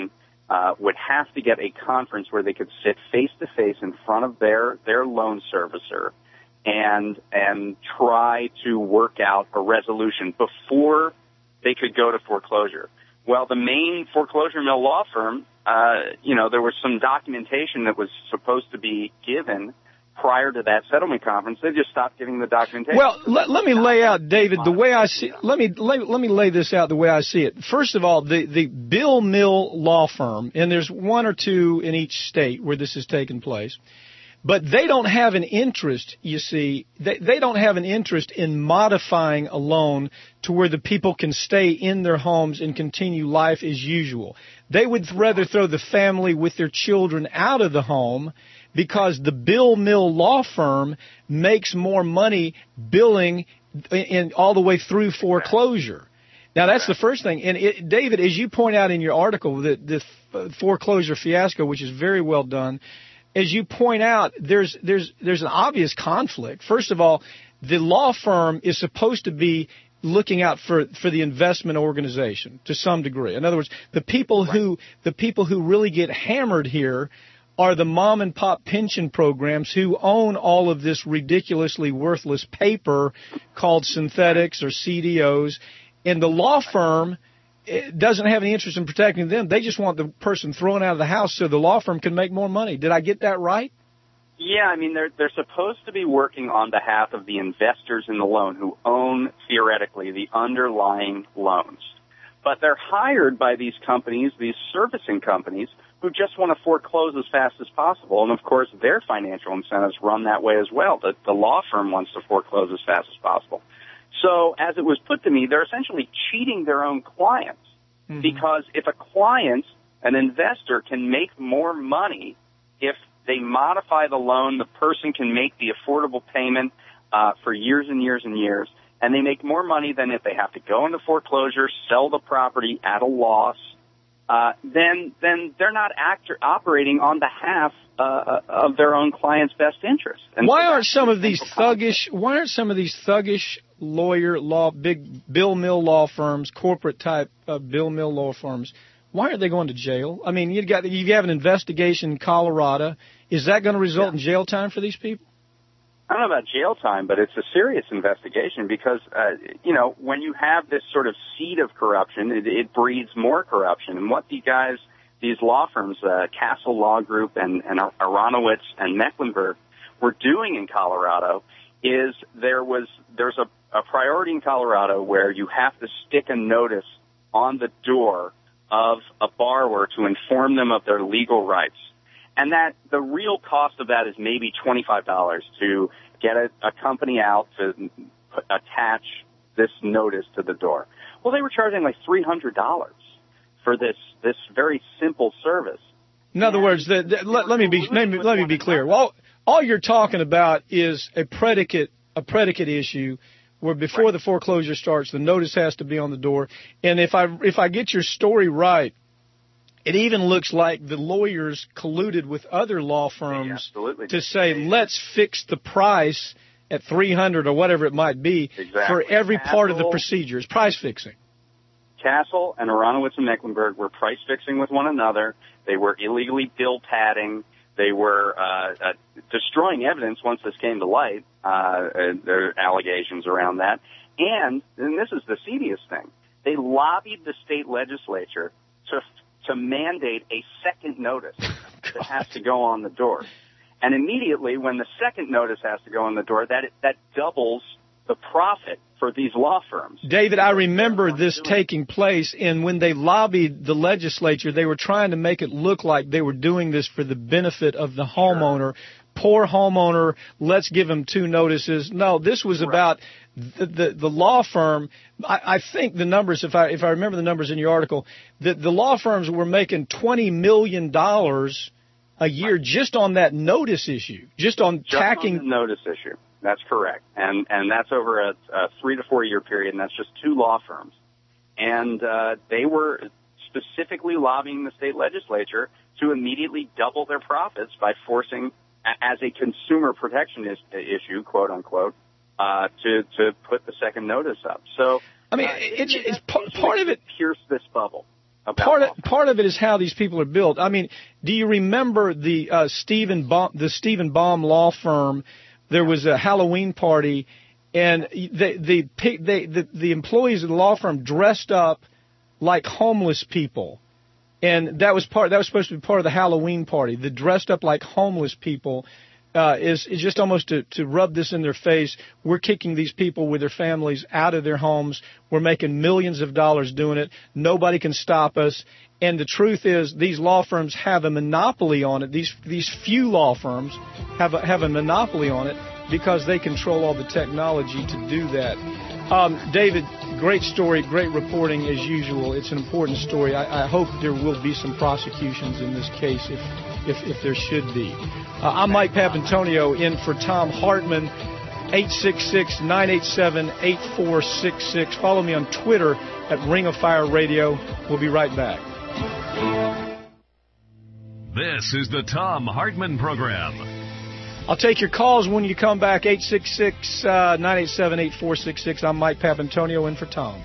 uh, would have to get a conference where they could sit face to face in front of their, their loan servicer and, and try to work out a resolution before they could go to foreclosure. Well, the main foreclosure mill law firm, uh, you know, there was some documentation that was supposed to be given prior to that settlement conference. They just stopped giving the documentation. Well, let, let me lay out, David, the way I see. Let me let, let me lay this out the way I see it. First of all, the the Bill Mill law firm, and there's one or two in each state where this has taken place. But they don't have an interest, you see, they, they don't have an interest in modifying a loan to where the people can stay in their homes and continue life as usual. They would rather throw the family with their children out of the home because the Bill Mill law firm makes more money billing in, in all the way through foreclosure. Now, that's the first thing. And, it, David, as you point out in your article, the, the foreclosure fiasco, which is very well done, as you point out, there's there's there's an obvious conflict. First of all, the law firm is supposed to be looking out for, for the investment organization to some degree. In other words, the people who the people who really get hammered here are the mom and pop pension programs who own all of this ridiculously worthless paper called synthetics or C D Os, and the law firm it doesn't have any interest in protecting them. They just want the person thrown out of the house so the law firm can make more money. Did I get that right? Yeah, I mean, they're, they're supposed to be working on behalf of the investors in the loan who own, theoretically, the underlying loans. But they're hired by these companies, these servicing companies, who just want to foreclose as fast as possible. And, of course, their financial incentives run that way as well. The, the law firm wants to foreclose as fast as possible. So, as it was put to me, they're essentially cheating their own clients mm-hmm. because if a client, an investor, can make more money if they modify the loan, the person can make the affordable payment uh, for years and years and years, and they make more money than if they have to go into foreclosure, sell the property at a loss, uh, then then they're not act- operating on behalf uh, of their own client's best interest. And why so aren't some of these thuggish? Why aren't some of these thuggish lawyer law, big Bill Mill law firms, corporate type uh, Bill Mill law firms? Why aren't they going to jail? I mean, you got you have an investigation in Colorado. Is that going to result yeah. in jail time for these people? I don't know about jail time, but it's a serious investigation because, uh, you know, when you have this sort of seed of corruption, it, it breeds more corruption. And what the guys, these law firms, uh, Castle Law Group and, and Aronowitz and Mecklenburg were doing in Colorado is there was, there's a, a priority in Colorado where you have to stick a notice on the door of a borrower to inform them of their legal rights. And that the real cost of that is maybe twenty-five dollars to get a, a company out to put, attach this notice to the door. Well, they were charging like three hundred dollars for this this very simple service. In other and words, the, the, let, let me be let me, let me be clear. Well, all you're talking about is a predicate a predicate issue where before right. the foreclosure starts, the notice has to be on the door. And if I if I get your story right, it even looks like the lawyers colluded with other law firms yeah, to say, let's fix the price at three hundred dollars or whatever it might be exactly. for every Castle, part of the procedure. It's price fixing. Castle and Aronowitz and Mecklenburg were price fixing with one another. They were illegally bill padding. They were uh, uh, destroying evidence once this came to light. Uh, there are allegations around that. And, and this is the seediest thing, they lobbied the state legislature to to mandate a second notice that has to go on the door. And immediately when the second notice has to go on the door, that that doubles the profit for these law firms. David, I remember this taking place, and when they lobbied the legislature, they were trying to make it look like they were doing this for the benefit of the homeowner. Sure. Poor homeowner, let's give him two notices. No, this was right. about the, the the law firm. I, I think the numbers, if I if I remember the numbers in your article, that the law firms were making twenty million dollars a year right. just on that notice issue, just on just tacking on the notice issue. That's correct, and and that's over a, a three to four year period, and that's just two law firms, and uh, they were specifically lobbying the state legislature to immediately double their profits by forcing, as a consumer protection is, issue, quote unquote, uh, to to put the second notice up. So I mean, uh, it's, it, it's part, part of it pierce this bubble about part law of, part of it is how these people are built. I mean, do you remember the uh, Stephen Baum, the Stephen Baum law firm? There was a Halloween party, and the the they, the the employees of the law firm dressed up like homeless people, and that was part that was supposed to be part of the Halloween party. The dressed up like homeless people. Uh, is, is just almost to, to rub this in their face. We're kicking these people with their families out of their homes. We're making millions of dollars doing it. Nobody can stop us. And the truth is, these law firms have a monopoly on it. These these few law firms have a, have a monopoly on it because they control all the technology to do that. Um, David, great story, great reporting as usual. It's an important story. I, I hope there will be some prosecutions in this case if if, if there should be. Uh, I'm Mike Papantonio in for Tom Hartman, eight six six, nine eight seven, eight four six six. Follow me on Twitter at Ring of Fire Radio. We'll be right back. This is the Tom Hartman Program. I'll take your calls when you come back, eight six six, nine eight seven, eight four six six. I'm Mike Papantonio in for Tom.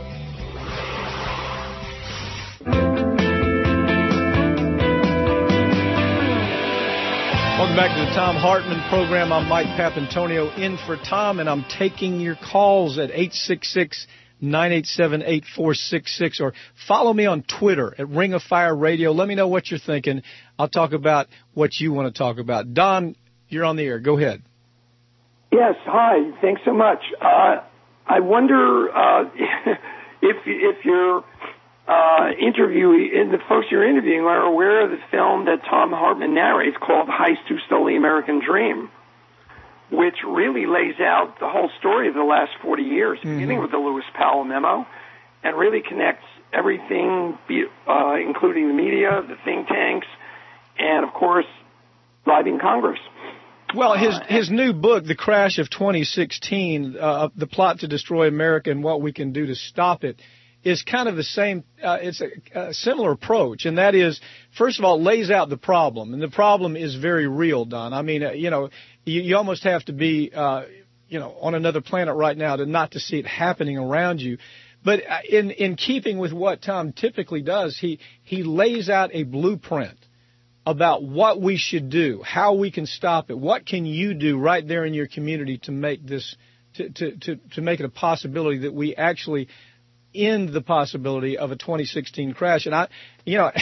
Welcome back to the Tom Hartman Program. I'm Mike Papantonio in for Tom, and I'm taking your calls at eight six six, nine eight seven, eight four six six, or follow me on Twitter at Ring of Fire Radio. Let me know what you're thinking. I'll talk about what you want to talk about. Don, you're on the air. Go ahead. Yes, hi. Thanks so much. Uh, I wonder uh, if if you're uh, interviewee in the folks you're interviewing are aware of the film that Tom Hartman narrates called Heist Who Stole the American Dream, which really lays out the whole story of the last forty years, mm-hmm. beginning with the Lewis Powell memo, and really connects everything, uh, including the media, the think tanks, and, of course, bribing Congress. Well, his his new book, The Crash of twenty sixteen, uh, The Plot to Destroy America and What We Can Do to Stop It, is kind of the same, uh, it's a, a similar approach, and that is, first of all, lays out the problem, and the problem is very real, Don. I mean, uh, you know, you, you almost have to be, uh, you know, on another planet right now to not to see it happening around you. But in in keeping with what Tom typically does, he he lays out a blueprint about what we should do, how we can stop it, what can you do right there in your community to make this, to to to, to make it a possibility that we actually end the possibility of a twenty sixteen crash. And I, you know,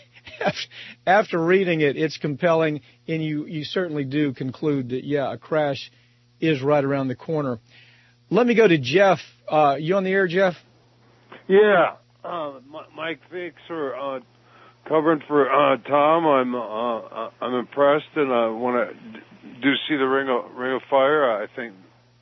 after reading it, it's compelling, and you, you certainly do conclude that, yeah, a crash is right around the corner. Let me go to Jeff. Uh, you on the air, Jeff? Yeah. Uh, Mike, thanks for uh, covering for uh, Tom. I'm uh, I'm impressed, and I want to do see the Ring of, Ring of Fire. I think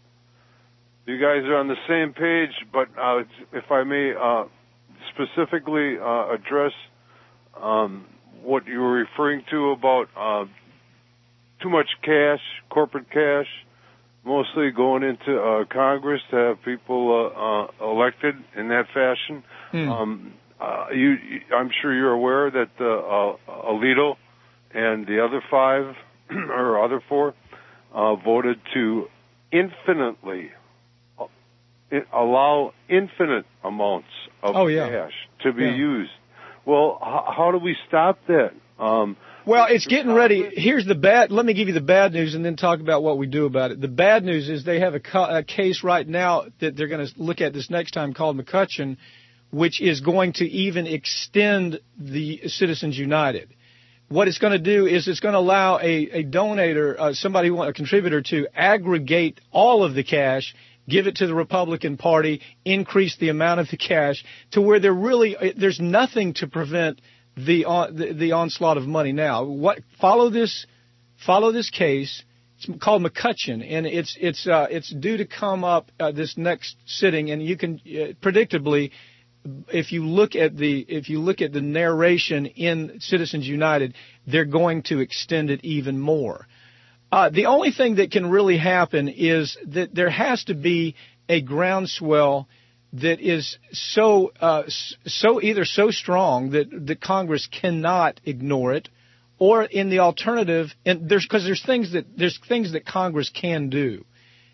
you guys are on the same page, but uh, if I may uh, specifically uh, address um, what you were referring to about uh, too much cash, corporate cash, mostly going into uh, Congress to have people uh, uh, elected in that fashion. Hmm. Um, uh, you, I'm sure you're aware that uh, uh, Alito and the other five or other four uh, voted to infinitely allow infinite amounts of oh, yeah. cash to be yeah. used. Well, h- how do we stop that? Um, well, it's getting ready. It? Here's the bad. Let me give you the bad news and then talk about what we do about it. The bad news is they have a, co- a case right now that they're going to look at this next time called McCutcheon, which is going to even extend the Citizens United. What it's going to do is it's going to allow a, a donator, uh, somebody who wants a contributor to aggregate all of the cash, give it to the Republican Party, increase the amount of the cash to where there really there's nothing to prevent the uh, the, the onslaught of money now. What follow this follow this case? It's called McCutcheon, and it's it's uh, it's due to come up uh, this next sitting, and you can uh, predictably, if you look at the if you look at the narration in Citizens United, they're going to extend it even more. Uh, the only thing that can really happen is that there has to be a groundswell that is so uh, so either so strong that the Congress cannot ignore it, or in the alternative, and there's because there's things that there's things that Congress can do.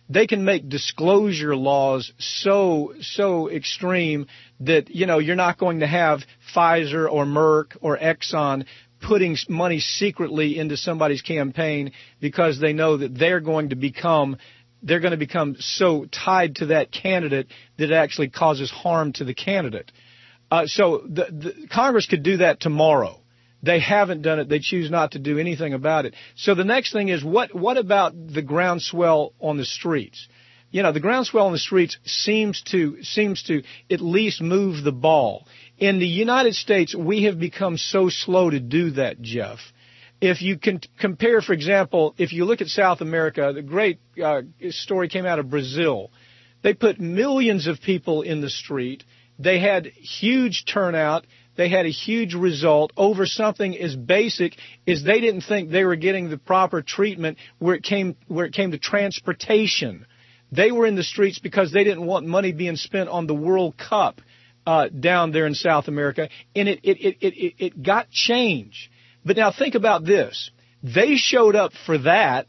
they can make disclosure laws so, so extreme that, you know, you're not going to have Pfizer or Merck or Exxon putting money secretly into somebody's campaign because they know that they're going to become they're going to become so tied to that candidate that it actually causes harm to the candidate. Uh, so the, the, Congress could do that tomorrow. They haven't done it. They choose not to do anything about it. So the next thing is, what what about the groundswell on the streets? You know, the groundswell on the streets seems to seems to at least move the ball. In the United States, we have become so slow to do that, Jeff. If you can compare, for example, if you look at South America, the great uh, story came out of Brazil. They put millions of people in the street. They had huge turnout. They had a huge result over something as basic as they didn't think they were getting the proper treatment where it came where it came to transportation. They were in the streets because they didn't want money being spent on the World Cup uh, down there in South America, and it it, it it it got change. But now think about this. They showed up for that,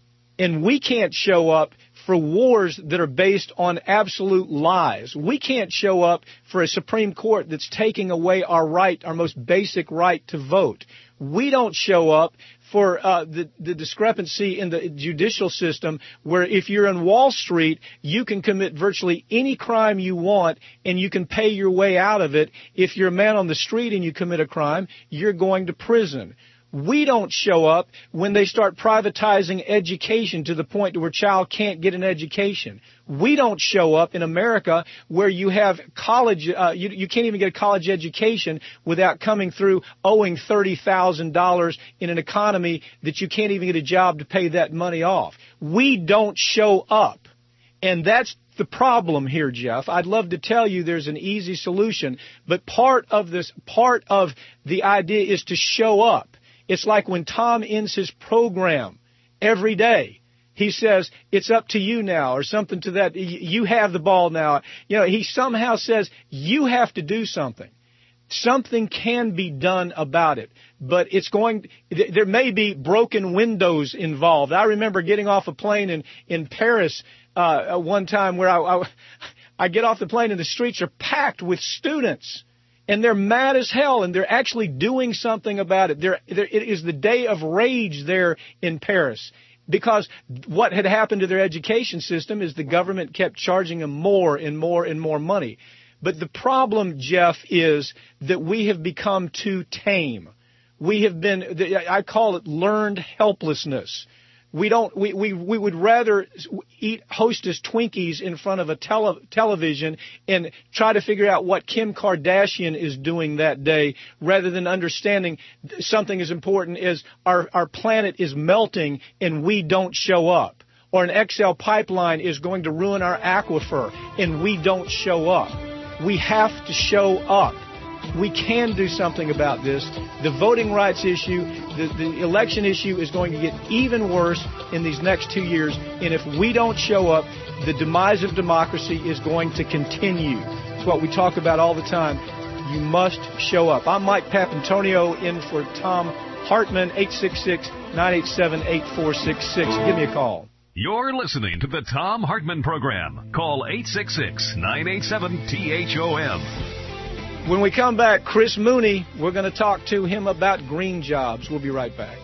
and we can't show up for wars that are based on absolute lies. We can't show up for a Supreme Court that's taking away our right, our most basic right to vote. We don't show up for uh, the, the discrepancy in the judicial system where if you're in Wall Street, you can commit virtually any crime you want and you can pay your way out of it. If you're a man on the street and you commit a crime, you're going to prison. We don't show up when they start privatizing education to the point where a child can't get an education. We don't show up in America where you have college, uh, you, you can't even get a college education without coming through owing thirty thousand dollars in an economy that you can't even get a job to pay that money off. We don't show up. And that's the problem here, Jeff. I'd love to tell you there's an easy solution, but part of this, part of the idea is to show up. It's like when Tom ends his program every day. He says, it's up to you now, or something to that. You have the ball now. You know, he somehow says, you have to do something. Something can be done about it, but it's going, there may be broken windows involved. I remember getting off a plane in, in Paris, uh, one time where I, I, I get off the plane and the streets are packed with students. And they're mad as hell, and they're actually doing something about it. They're, they're, it is the day of rage there in Paris, because what had happened to their education system is the government kept charging them more and more and more money. But the problem, Jeff, is that we have become too tame. We have been, I call it learned helplessness. We don't. We, we we would rather eat Hostess Twinkies in front of a tele, television and try to figure out what Kim Kardashian is doing that day, rather than understanding something as important as our our planet is melting and we don't show up, or an X L pipeline is going to ruin our aquifer and we don't show up. We have to show up. We can do something about this. The voting rights issue, the, the election issue is going to get even worse in these next two years. And if we don't show up, the demise of democracy is going to continue. It's what we talk about all the time. You must show up. I'm Mike Papantonio in for Tom Hartman, eight six six, nine eight seven, eight four six six. Give me a call. You're listening to the Tom Hartman Program. Call eight six six, nine eight seven, T H O M. When we come back, Chris Mooney, we're going to talk to him about green jobs. We'll be right back.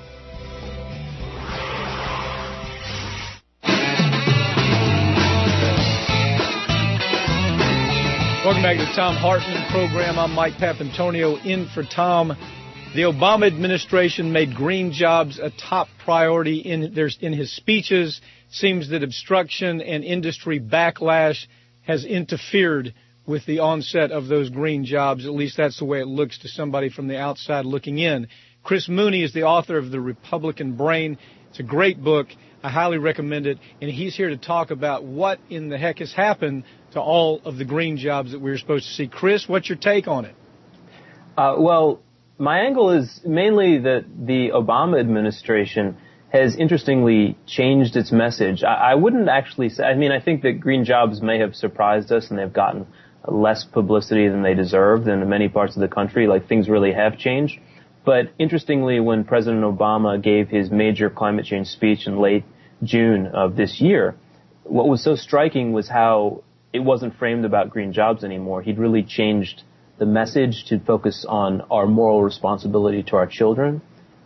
Welcome back to the Tom Hartman Program. I'm Mike Papantonio in for Tom. The Obama administration made green jobs a top priority in, their, in his speeches. Seems that obstruction and industry backlash has interfered with the onset of those green jobs. At least that's the way it looks to somebody from the outside looking in. Chris Mooney is the author of The Republican Brain. It's a great book. I highly recommend it. And he's here to talk about what in the heck has happened to all of the green jobs that we were supposed to see. Chris, what's your take on it? Uh, well, my angle is mainly that the Obama administration has interestingly changed its message. I, I wouldn't actually say, I mean, I think that green jobs may have surprised us and they've gotten less publicity than they deserved in many parts of the country. Like, things really have changed. But interestingly, when President Obama gave his major climate change speech in late June of this year, what was so striking was how it wasn't framed about green jobs anymore. He'd really changed the message to focus on our moral responsibility to our children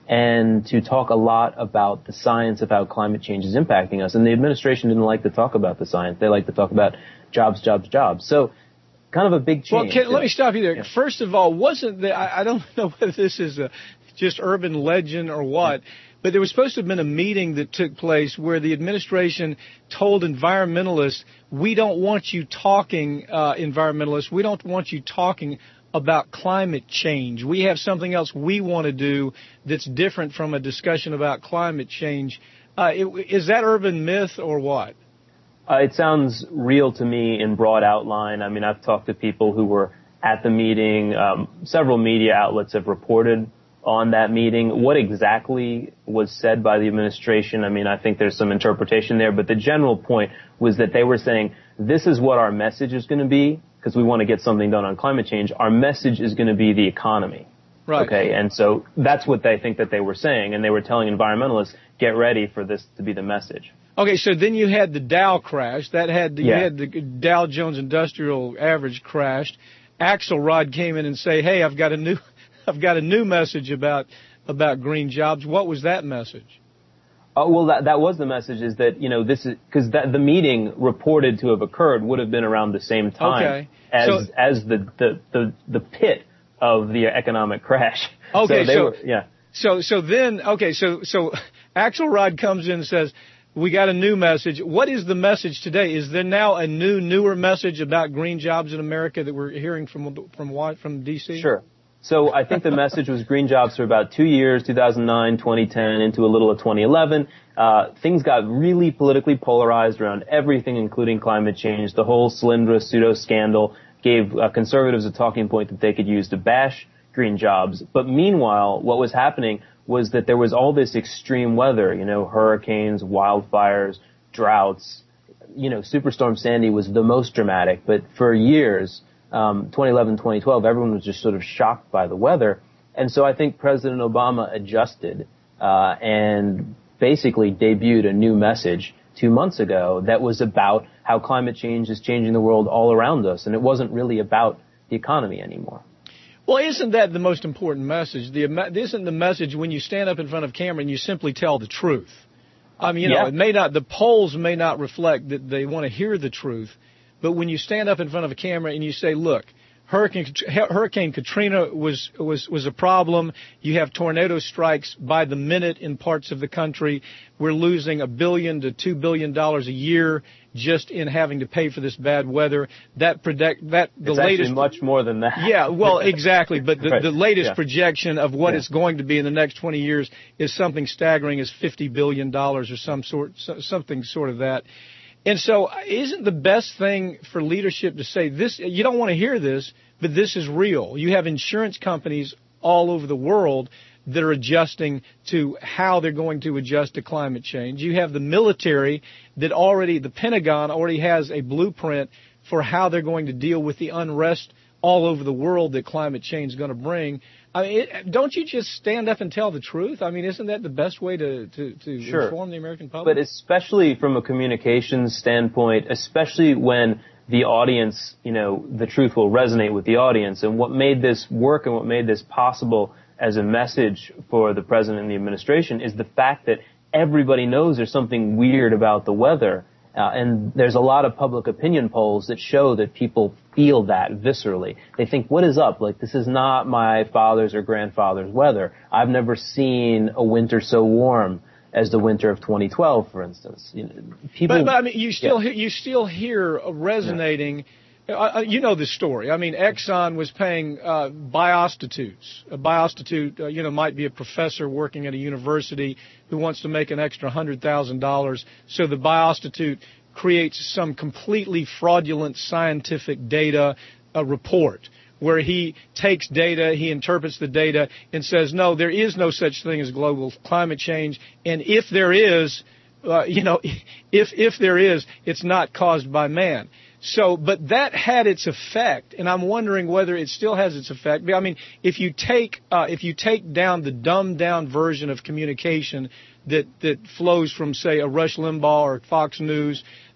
and to talk a lot about the science of how climate change is impacting us. And the administration didn't like to talk about the science. They like to talk about jobs, jobs, jobs. So kind of a big change. Well, Ken, let me stop you there. Yeah. First of all, wasn't the, I, I don't know whether this is a, just urban legend or what, but there was supposed to have been a meeting that took place where the administration told environmentalists, we don't want you talking, uh, environmentalists, we don't want you talking about climate change. We have something else we want to do that's different from a discussion about climate change. Uh, it, is that urban myth or what? Uh, it sounds real to me in broad outline. I mean, I've talked to people who were at the meeting. Um, several media outlets have reported on that meeting. What exactly was said by the administration? I mean, I think there's some interpretation there, but the general point was that they were saying, this is what our message is going to be, because we want to get something done on climate change. Our message is going to be the economy. Right. Okay. And so that's what they think that they were saying. And they were telling environmentalists, get ready for this to be the message. Okay. So then you had the Dow crash. That had, the, yeah. you had the Dow Jones Industrial Average crashed. Axelrod came in and say, hey, I've got a new, I've got a new message about, about green jobs. What was that message? Oh, well, that, that was the message, is that, you know, this is, because the meeting reported to have occurred would have been around the same time okay. as, so, as the, the, the, the pit of the economic crash. Okay. So, they so were, yeah. So, so then, okay, so, so Axelrod comes in and says, we got a new message. What is the message today? Is there now a new, newer message about green jobs in America that we're hearing from, from, from D C? Sure. So I think the message was green jobs for about two years, two thousand nine, twenty ten, into a little of twenty eleven. Uh, things got really politically polarized around everything, including climate change. The whole Solyndra pseudo scandal gave uh, conservatives a talking point that they could use to bash green jobs. But meanwhile, what was happening was that there was all this extreme weather, you know, hurricanes, wildfires, droughts. You know, Superstorm Sandy was the most dramatic, but for years, Um, twenty eleven, twenty twelve, everyone was just sort of shocked by the weather. And so I think President Obama adjusted, uh, and basically debuted a new message two months ago that was about how climate change is changing the world all around us. And it wasn't really about the economy anymore. Well, isn't that the most important message? The, isn't the message when you stand up in front of camera and you simply tell the truth? I mean, you know, yeah. it may not, the polls may not reflect that they want to hear the truth. But when you stand up in front of a camera and you say, look, Hurricane, Hurricane Katrina was, was, was a problem. You have tornado strikes by the minute in parts of the country. We're losing a billion to two billion dollars a year just in having to pay for this bad weather. That predict, that the it's latest. Actually much more than that. Yeah, well, exactly. But the, right. the latest yeah. projection of what yeah. it's going to be in the next twenty years is something staggering as fifty billion dollars or some sort, something sort of that. And so isn't the best thing for leadership to say this, you don't want to hear this, but this is real. You have insurance companies all over the world that are adjusting to how they're going to adjust to climate change. You have the military that already, the Pentagon already has a blueprint for how they're going to deal with the unrest all over the world that climate change is going to bring. I mean, it, don't you just stand up and tell the truth? I mean, isn't that the best way to, to, to sure. inform the American public? But especially from a communications standpoint, especially when the audience, you know, the truth will resonate with the audience. And what made this work and what made this possible as a message for the president and the administration is the fact that everybody knows there's something weird about the weather. Uh, and there's a lot of public opinion polls that show that people feel that viscerally. They think, what is up? Like, this is not my father's or grandfather's weather. I've never seen a winter so warm as the winter of twenty twelve, for instance. You know, people, but, but I mean, you still, yeah. you still hear resonating. Yeah. Uh, you know the story. I mean, Exxon was paying uh, biostitutes. A biostitute, uh, you know, might be a professor working at a university who wants to make an extra one hundred thousand dollars. So the biostitute creates some completely fraudulent scientific data uh, report where he takes data, he interprets the data, and says, no, there is no such thing as global climate change. And if there is, uh, you know, if if there is, it's not caused by man. So, but that had its effect, and I'm wondering whether it still has its effect. I mean, if you take uh, if you take down the dumbed down version of communication that that flows from, say, a Rush Limbaugh or Fox News,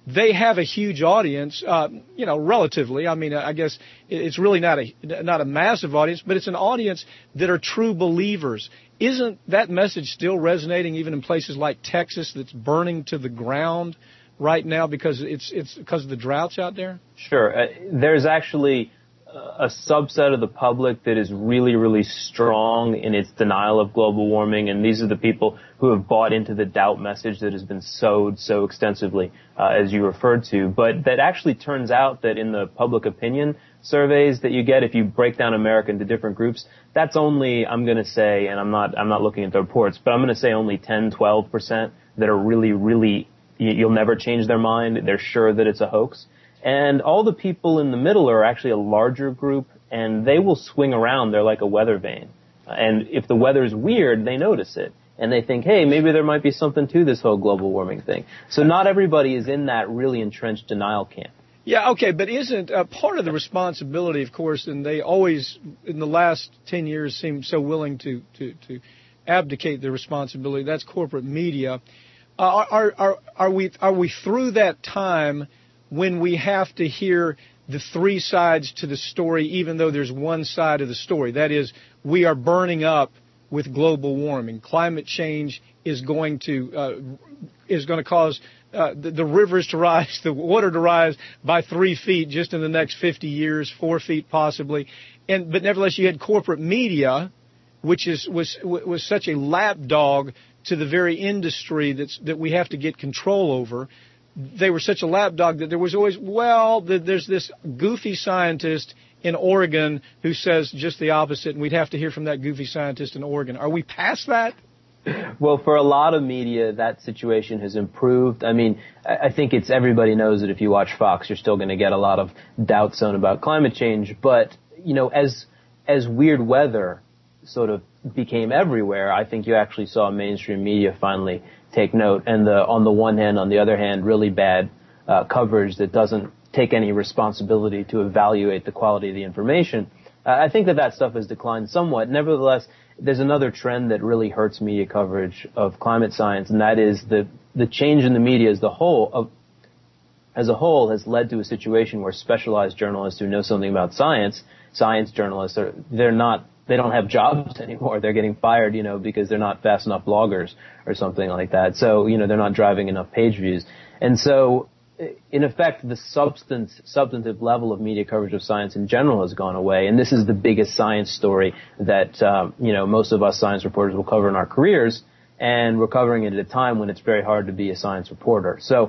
they have a huge audience, uh, you know, relatively. I mean, I guess it's really not a not a massive audience, but it's an audience that are true believers. Isn't that message still resonating even in places like Texas that's burning to the ground right now because it's it's because of the droughts out there? Sure. Uh, there's actually a subset of the public that is really, really strong in its denial of global warming, and these are the people who have bought into the doubt message that has been sowed so extensively, uh, as you referred to. But that actually turns out that in the public opinion surveys that you get, if you break down America into different groups, that's only, I'm going to say, and I'm not, I'm not looking at the reports, but I'm going to say only ten, twelve percent that are really, really, you'll never change their mind. They're sure that it's a hoax. And all the people in the middle are actually a larger group, and they will swing around. They're like a weather vane. And if the weather's weird, they notice it. And they think, hey, maybe there might be something to this whole global warming thing. So not everybody is in that really entrenched denial camp. Yeah, okay, but isn't uh, part of the responsibility, of course, and they always, in the last ten years, seem so willing to, to, to abdicate their responsibility. That's corporate media. Uh, are, are, are we, are we through that time when we have to hear the three sides to the story, even though there's one side of the story? That is, we are burning up with global warming. Climate change is going to uh, is going to cause uh, the, the rivers to rise, the water to rise by three feet just in the next fifty years, four feet possibly. And but nevertheless, you had corporate media, which is was was such a lapdog to the very industry that's that we have to get control over. They were such a lapdog that there was always, well, there's this goofy scientist in Oregon who says just the opposite, and we'd have to hear from that goofy scientist in Oregon. Are we past that? Well, for a lot of media, that situation has improved. I mean, I think it's everybody knows that if you watch Fox, you're still going to get a lot of doubt sown about climate change. But, you know, as as weird weather sort of became everywhere, I think you actually saw mainstream media finally take note, and the, on the one hand, on the other hand, really bad uh, coverage that doesn't take any responsibility to evaluate the quality of the information. Uh, I think that that stuff has declined somewhat. Nevertheless, there's another trend that really hurts media coverage of climate science, and that is the the change in the media as the whole of as a whole has led to a situation where specialized journalists who know something about science, science journalists, are they're not. They don't have jobs anymore. They're getting fired, you know, because they're not fast enough bloggers or something like that. So, you know, they're not driving enough page views. And so, in effect, the substance, substantive level of media coverage of science in general has gone away. And this is the biggest science story that, um, you know, most of us science reporters will cover in our careers. And we're covering it at a time when it's very hard to be a science reporter. So,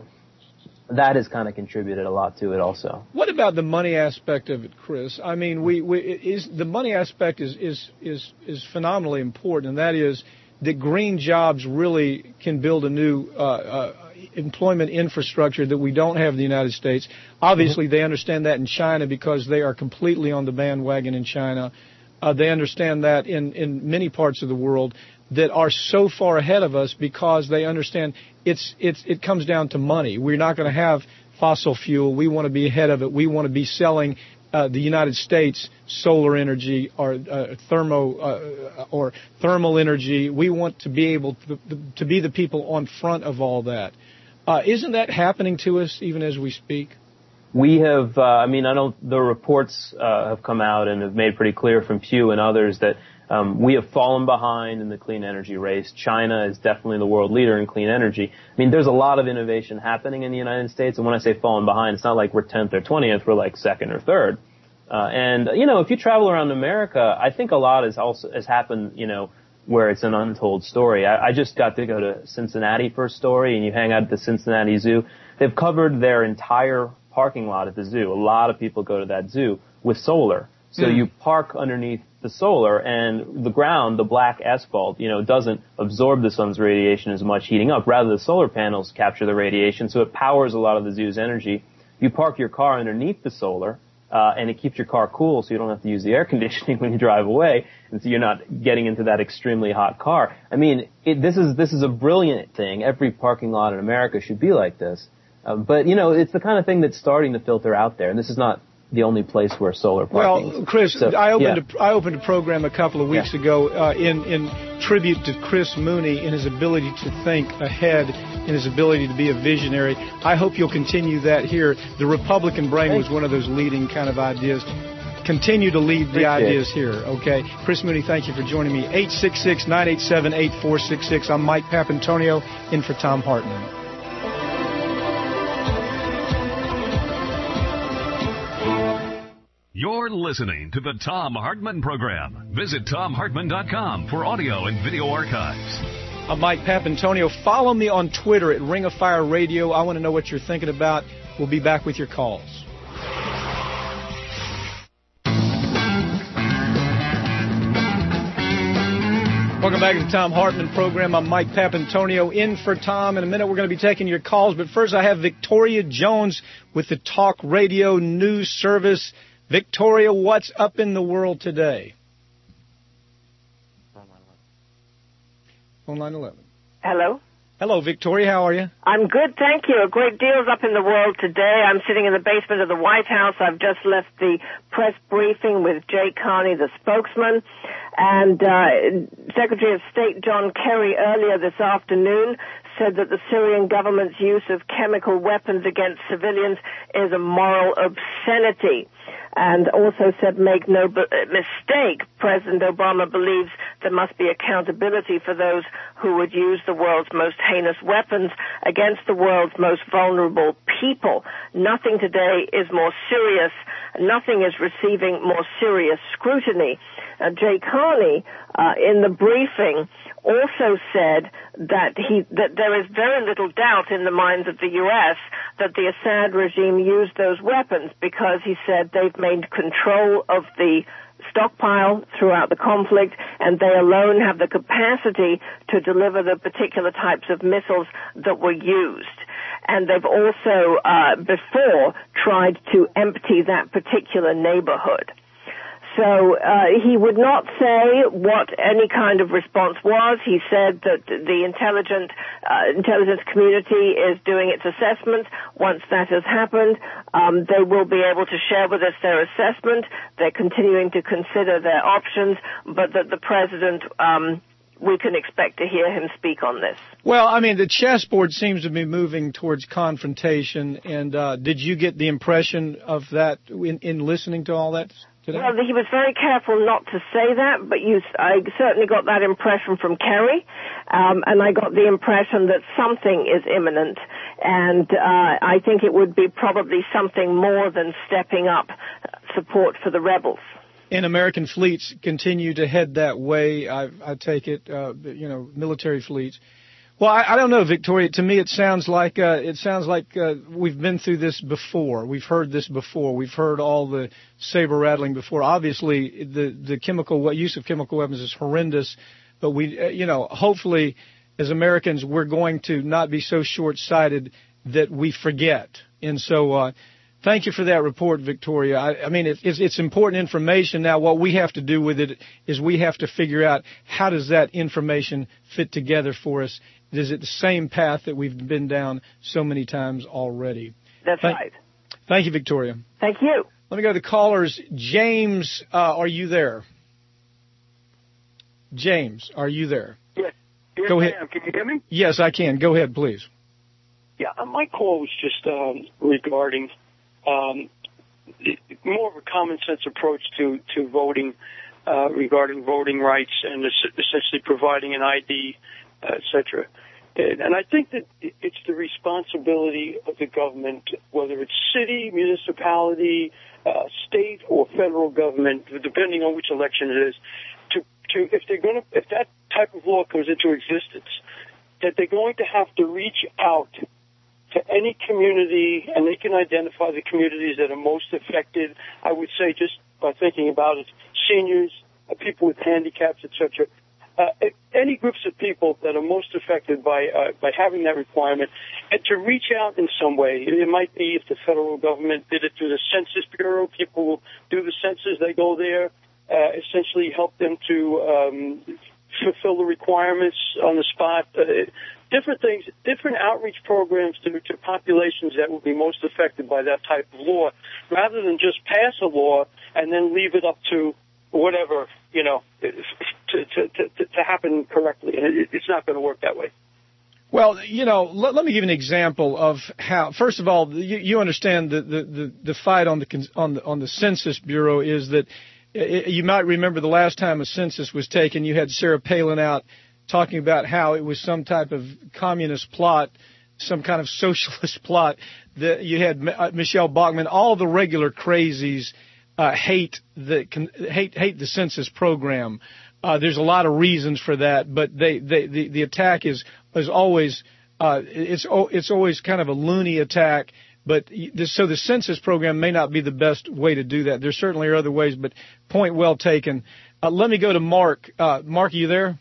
that has kind of contributed a lot to it also. What about the money aspect of it, Chris? I mean, we, we is the money aspect is, is is is phenomenally important, and that is that green jobs really can build a new uh, uh, employment infrastructure that we don't have in the United States. Obviously, mm-hmm. They understand that in China because they are completely on the bandwagon in China. Uh, they understand that in, in many parts of the world that are so far ahead of us because they understand it's it's it comes down to money. We're not going to have fossil fuel. We want to be ahead of it. We want to be selling uh, the United States solar energy or uh, thermo uh, or thermal energy. We want to be able to, to be the people on front of all that. Uh, isn't that happening to us even as we speak? We have, uh, I mean, I don't, the reports uh, have come out and have made pretty clear from Pew and others that um, we have fallen behind in the clean energy race. China is definitely the world leader in clean energy. I mean, there's a lot of innovation happening in the United States, and when I say fallen behind, it's not like we're tenth or twentieth, we're like second or third. Uh, and, you know, if you travel around America, I think a lot has also, has happened, you know, where it's an untold story. I, I just got to go to Cincinnati for a story, and you hang out at the Cincinnati Zoo. They've covered their entire parking lot at the zoo. A lot of people go to that zoo with solar. So mm. you park underneath the solar, and the ground, the black asphalt, you know, doesn't absorb the sun's radiation as much heating up. Rather, the solar panels capture the radiation, so it powers a lot of the zoo's energy. You park your car underneath the solar, uh, and it keeps your car cool, so you don't have to use the air conditioning when you drive away, and so you're not getting into that extremely hot car. I mean, it, this is this is a brilliant thing. Every parking lot in America should be like this. Uh, but, you know, it's the kind of thing that's starting to filter out there. And this is not the only place where solar parking. Well, Chris, so, I opened yeah. a, I opened a program a couple of weeks yeah. ago uh, in in tribute to Chris Mooney and his ability to think ahead and his ability to be a visionary. I hope you'll continue that here. The Republican brain Thanks. was one of those leading kind of ideas. Continue to lead the Appreciate ideas it. here, okay? Chris Mooney, thank you for joining me. eight six six, nine eight seven, eight four six six. I'm Mike Papantonio, in for Thom Hartmann. You're listening to the Thom Hartmann Program. Visit tom hartmann dot com for audio and video archives. I'm Mike Papantonio. Follow me on Twitter at Ring of Fire Radio. I want to know what you're thinking about. We'll be back with your calls. Welcome back to the Thom Hartmann Program. I'm Mike Papantonio, in for Tom. In a minute, we're going to be taking your calls. But first, I have Victoria Jones with the Talk Radio News Service. Victoria, what's up in the world today? Phone line eleven. Hello. Hello, Victoria. How are you? I'm good, thank you. A great deal's up in the world today. I'm sitting in the basement of the White House. I've just left the press briefing with Jay Carney, the spokesman. And uh, Secretary of State John Kerry earlier this afternoon said that the Syrian government's use of chemical weapons against civilians is a moral obscenity. And also said, make no b- mistake, President Obama believes there must be accountability for those who would use the world's most heinous weapons against the world's most vulnerable people. Nothing today is more serious. Nothing is receiving more serious scrutiny. Uh, Jay Carney, uh, in the briefing, also said that he that there is very little doubt in the minds of the U S that the Assad regime used those weapons because he said they've made control of the stockpile throughout the conflict, and they alone have the capacity to deliver the particular types of missiles that were used. And they've also, uh, before, tried to empty that particular neighborhood. So uh, he would not say what any kind of response was. He said that the intelligent uh, intelligence community is doing its assessment. Once that has happened, um, they will be able to share with us their assessment. They're continuing to consider their options, but that the president, um, we can expect to hear him speak on this. Well, I mean, the chessboard seems to be moving towards confrontation. And uh, did you get the impression of that in, in listening to all that today? Well, he was very careful not to say that, but you, I certainly got that impression from Kerry, um, and I got the impression that something is imminent, and uh, I think it would be probably something more than stepping up support for the rebels. And American fleets continue to head that way, I, I take it, uh, you know, military fleets. Well, I, I don't know, Victoria. To me, it sounds like uh, it sounds like uh, we've been through this before. We've heard this before. We've heard all the saber rattling before. Obviously, the the chemical use of chemical weapons is horrendous. But we, uh, you know, hopefully, as Americans, we're going to not be so short-sighted that we forget. And so, uh, thank you for that report, Victoria. I, I mean, it, it's, it's important information. Now, what we have to do with it is we have to figure out how does that information fit together for us. Is it the same path that we've been down so many times already? That's Thank, right. Thank you, Victoria. Thank you. Let me go to callers. James, uh, are you there? James, are you there? Yes. Yes, Go ahead. I am. Can you hear me? Yes, I can. Go ahead, please. Yeah, uh, my call was just um, regarding um, more of a common sense approach to, to voting, uh, regarding voting rights and essentially providing an I D, uh, et cetera. And, and I think that it's the responsibility of the government, whether it's city, municipality, uh, state, or federal government, depending on which election it is, to, to if they're going to, if that type of law comes into existence, that they're going to have to reach out to any community, and they can identify the communities that are most affected. I would say, just by thinking about it, seniors, uh, people with handicaps, et cetera. Uh, any groups of people that are most affected by uh, by having that requirement, and to reach out in some way. It might be if the federal government did it through the Census Bureau, people will do the census, they go there, uh, essentially help them to um, fulfill the requirements on the spot. Uh, different things, different outreach programs to, to populations that would be most affected by that type of law, rather than just pass a law and then leave it up to whatever, you know, to, to, to, to happen correctly. And it, it's not going to work that way. Well, you know, let, let me give you an example of how. First of all, you, you understand the, the, the, the fight on the on the on the Census Bureau is that it, you might remember the last time a census was taken, you had Sarah Palin out talking about how it was some type of communist plot, some kind of socialist plot. That you had Michelle Bachmann, all the regular crazies uh, hate the hate hate the census program. Uh, there's a lot of reasons for that, but they, they the, the attack is is always uh, it's it's always kind of a loony attack. But this, so the census program may not be the best way to do that. There certainly are other ways, but point well taken. Uh, let me go to Mark. Uh, Mark, are you there?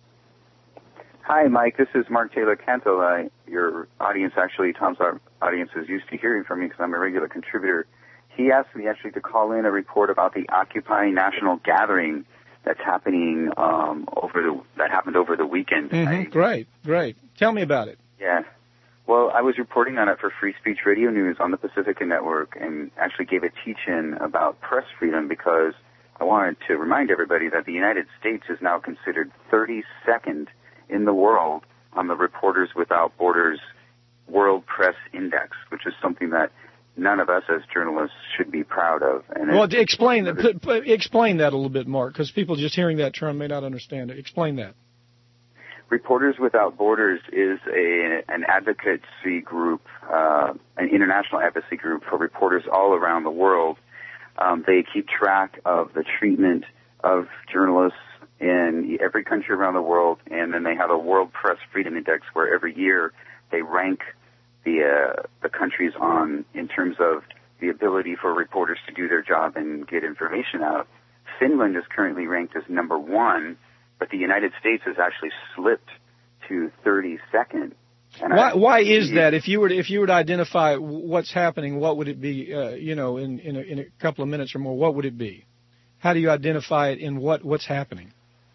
Hi, Mike. This is Mark Taylor Canto. Uh, your audience, actually, Tom's audience is used to hearing from me because I'm a regular contributor. He asked me actually to call in a report about the Occupy National Gathering that's happening um, over the that happened over the weekend. Mm-hmm. I, great, great. Tell me about it. Yeah. Well, I was reporting on it for Free Speech Radio News on the Pacifica Network, and actually gave a teach-in about press freedom because I wanted to remind everybody that the United States is now considered thirty-second in the world on the Reporters Without Borders World Press Index, which is something that none of us as journalists should be proud of. And well, to explain that, put, put, explain that a little bit, Mark, because people just hearing that term may not understand it. Explain that. Reporters Without Borders is a an advocacy group, uh, an international advocacy group for reporters all around the world. Um, they keep track of the treatment of journalists in every country around the world, and then they have a World Press Freedom Index where every year they rank the uh, the countries on in terms of the ability for reporters to do their job and get information out. Finland is currently ranked as number one, but the United States has actually slipped to thirty-second. And why, I, why is that? If you were to, if you were to identify what's happening, what would it be? Uh, you know, in in a, in a couple of minutes or more, what would it be? How do you identify it in what what's happening?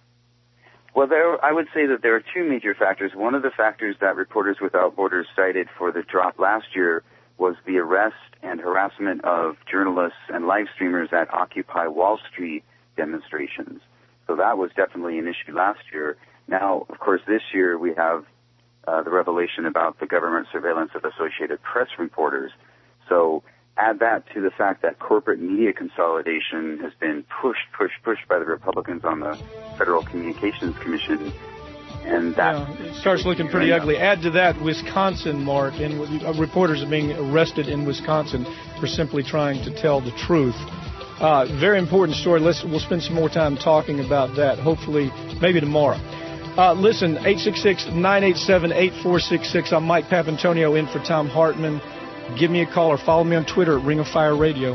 Well, there, I would say that there are two major factors. One of the factors that Reporters Without Borders cited for the drop last year was the arrest and harassment of journalists and live streamers at Occupy Wall Street demonstrations. So that was definitely an issue last year. Now, of course, this year we have uh, the revelation about the government surveillance of Associated Press reporters. So add that to the fact that corporate media consolidation has been pushed, pushed, pushed by the Republicans on the Federal Communications Commission, and that yeah, it starts looking pretty ugly. Add to that Wisconsin, Mark, and uh, reporters are being arrested in Wisconsin for simply trying to tell the truth. Uh, very important story. Let's we'll spend some more time talking about that. Hopefully, maybe tomorrow. Uh, listen, eight six six, nine eight seven, eight four six six. I'm Mike Papantonio in for Tom Hartman. Give me a call or follow me on Twitter at Ring of Fire Radio.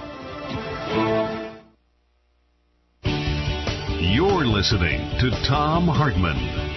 You're listening to Tom Hartman.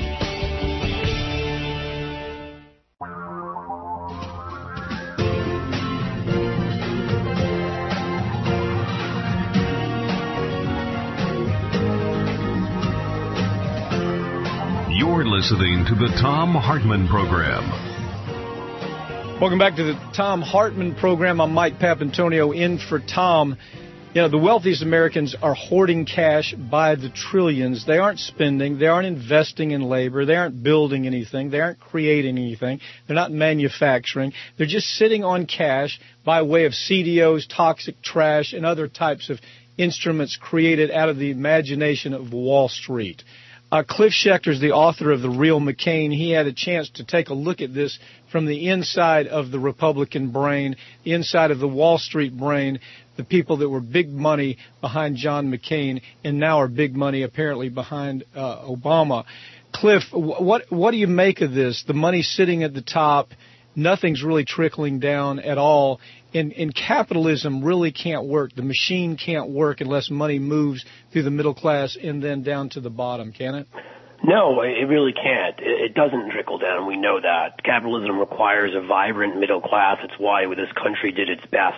You're listening to the Tom Hartman Program. Welcome back to the Tom Hartman Program. I'm Mike Papantonio in for Tom. You know, the wealthiest Americans are hoarding cash by the trillions. They aren't spending. They aren't investing in labor. They aren't building anything. They aren't creating anything. They're not manufacturing. They're just sitting on cash by way of C D Os, toxic trash, and other types of instruments created out of the imagination of Wall Street. Uh, Cliff Schechter is the author of The Real McCain. He had a chance to take a look at this from the inside of the Republican brain, the inside of the Wall Street brain, the people that were big money behind John McCain and now are big money apparently behind uh, Obama. Cliff, what what do you make of this? The money sitting at the top, nothing's really trickling down at all. And, and capitalism really can't work. The machine can't work unless money moves through the middle class and then down to the bottom, can it? No, it really can't. It doesn't trickle down. We know that. Capitalism requires a vibrant middle class. It's why this country did its best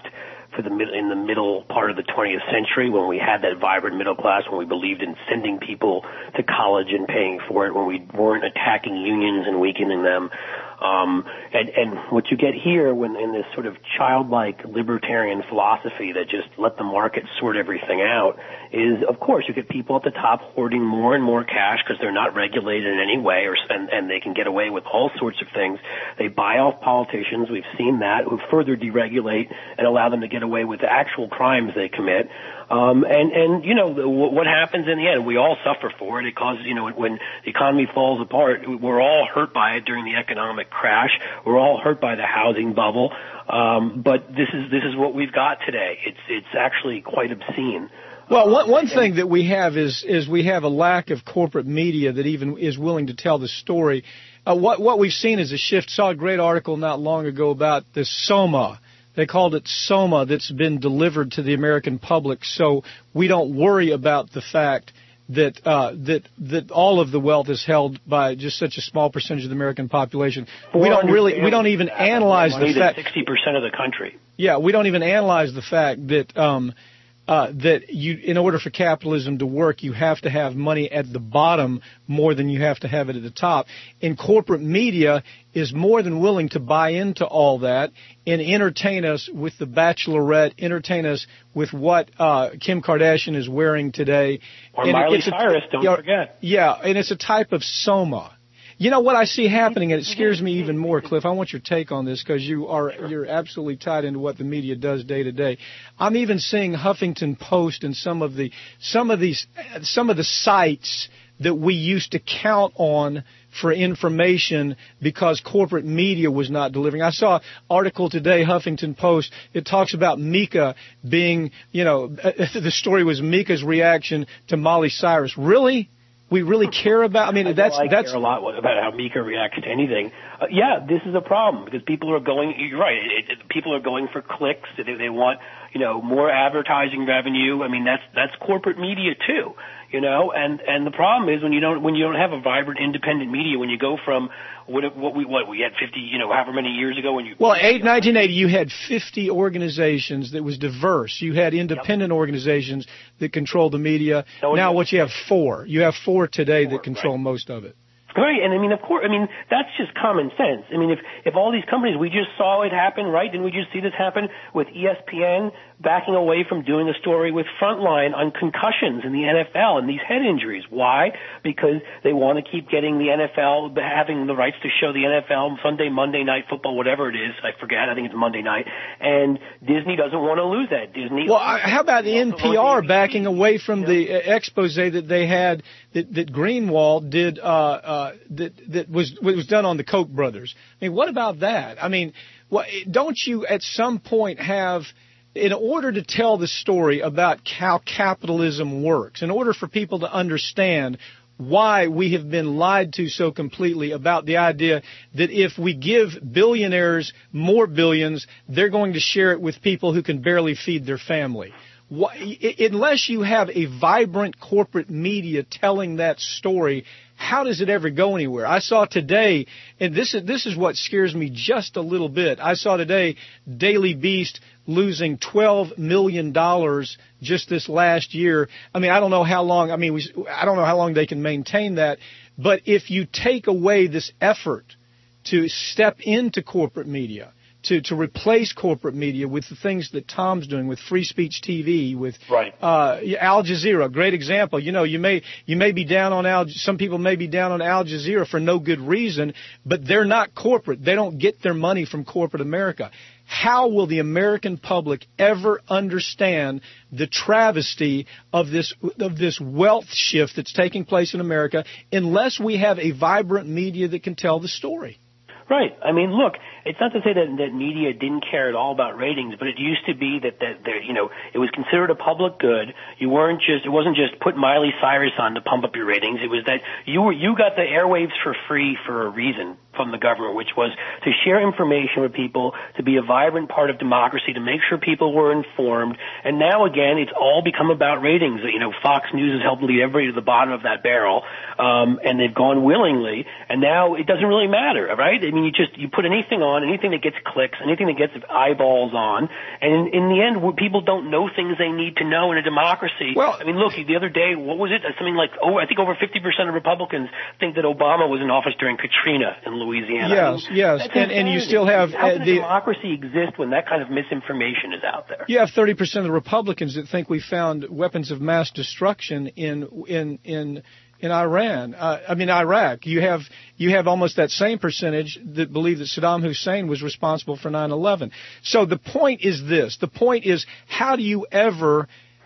for the mid- in the middle part of the twentieth century, when we had that vibrant middle class, when we believed in sending people to college and paying for it, when we weren't attacking unions and weakening them. Um, and, and what you get here when in this sort of childlike libertarian philosophy that just let the market sort everything out is, of course, you get people at the top hoarding more and more cash because they're not regulated in any way, or and, and they can get away with all sorts of things. They buy off politicians. We've seen that, who further deregulate and allow them to get away with the actual crimes they commit. Um, and, and, you know, the, what happens in the end, we all suffer for it. It causes, you know, when the economy falls apart, we're all hurt by it during the economic crash. We're all hurt by the housing bubble. Um, but this is, this is what we've got today. It's, it's actually quite obscene. Well, one, one thing that we have is, is we have a lack of corporate media that even is willing to tell the story. Uh, what, what we've seen is a shift. Saw a great article not long ago about the SOMA. They called it SOMA, that's been delivered to the American public, so we don't worry about the fact that uh, that that all of the wealth is held by just such a small percentage of the American population. We don't really, we don't even analyze the fact. sixty percent of the country. Yeah, we don't even analyze the fact that um, uh, that you, in order for capitalism to work, you have to have money at the bottom more than you have to have it at the top. And corporate media is more than willing to buy into all that and entertain us with The Bachelorette, entertain us with what uh, Kim Kardashian is wearing today. Or and Miley it's a, Cyrus, don't yeah, forget. Yeah, and it's a type of SOMA. You know what I see happening, and it scares me even more, Cliff. I want your take on this because you are you're absolutely tied into what the media does day to day. I'm even seeing Huffington Post and some of the some of these some of the sites that we used to count on for information because corporate media was not delivering. I saw an article today, Huffington Post. It talks about Mika being, you know, the story was Mika's reaction to Miley Cyrus. Really? We really care about. I mean, I that's I that's care a lot about how Mika reacts to anything. Uh, yeah, this is a problem because people are going. You're right. It, it, people are going for clicks. They, they want, you know, more advertising revenue. I mean, that's that's corporate media too. You know, and and the problem is when you don't when you don't have a vibrant independent media, when you go from what what we what we had fifty, you know, however many years ago when you well, eight, nineteen eighty, you had fifty organizations that was diverse. You had independent yep. organizations that controlled the media. So now, what you have four. You have four today four, that control right. most of it. Right, and I mean, of course, I mean, that's just common sense. I mean, if, if all these companies, we just saw it happen, right? Didn't we just see this happen with E S P N backing away from doing a story with Frontline on concussions in the N F L and these head injuries? Why? Because they want to keep getting the N F L, having the rights to show the N F L Sunday, Monday night football, whatever it is. I forget. I think it's Monday night. And Disney doesn't want to lose that. Disney. Well, how about the N P R backing away from the expose that they had that, that Greenwald did, uh, uh, that that was was done on the Koch brothers? I mean, what about that? I mean, what, don't you at some point have, in order to tell the story about how capitalism works, in order for people to understand why we have been lied to so completely about the idea that if we give billionaires more billions, they're going to share it with people who can barely feed their family. Unless you have a vibrant corporate media telling that story, how does it ever go anywhere? I saw today, and this is this is what scares me just a little bit. I saw today Daily Beast losing twelve million dollars just this last year. I mean, I don't know how long. I mean, we, I don't know how long they can maintain that. But if you take away this effort to step into corporate media, to, to replace corporate media with the things that Tom's doing, with Free Speech T V, with right. uh, Al Jazeera, great example. You know, you may you may be down on Al. Some people may be down on Al Jazeera for no good reason, but they're not corporate. They don't get their money from corporate America. How will the American public ever understand the travesty of this of this wealth shift that's taking place in America unless we have a vibrant media that can tell the story? Right. I mean, look, it's not to say that, that media didn't care at all about ratings, but it used to be that, that there, you know, it was considered a public good. You weren't just, it wasn't just put Miley Cyrus on to pump up your ratings. It was that you were, you got the airwaves for free for a reason, from the government, which was to share information with people, to be a vibrant part of democracy, to make sure people were informed. And now, again, it's all become about ratings. You know, Fox News has helped lead everybody to the bottom of that barrel, um, and they've gone willingly. And now it doesn't really matter, right? I mean, you just you put anything on, anything that gets clicks, anything that gets eyeballs on, and in, in the end, people don't know things they need to know in a democracy. Well, I mean, look, the other day, what was it? Something like, oh, I think over fifty percent of Republicans think that Obama was in office during Katrina in Louisiana. Yes, I mean, yes, and, and you still have how can uh, a the democracy exist when that kind of misinformation is out there? You have thirty percent of the Republicans that think we found weapons of mass destruction in in in in Iran. Uh, I mean Iraq. You have you have almost that same percentage that believe that Saddam Hussein was responsible for nine eleven. So the point is this: the point is, how do you ever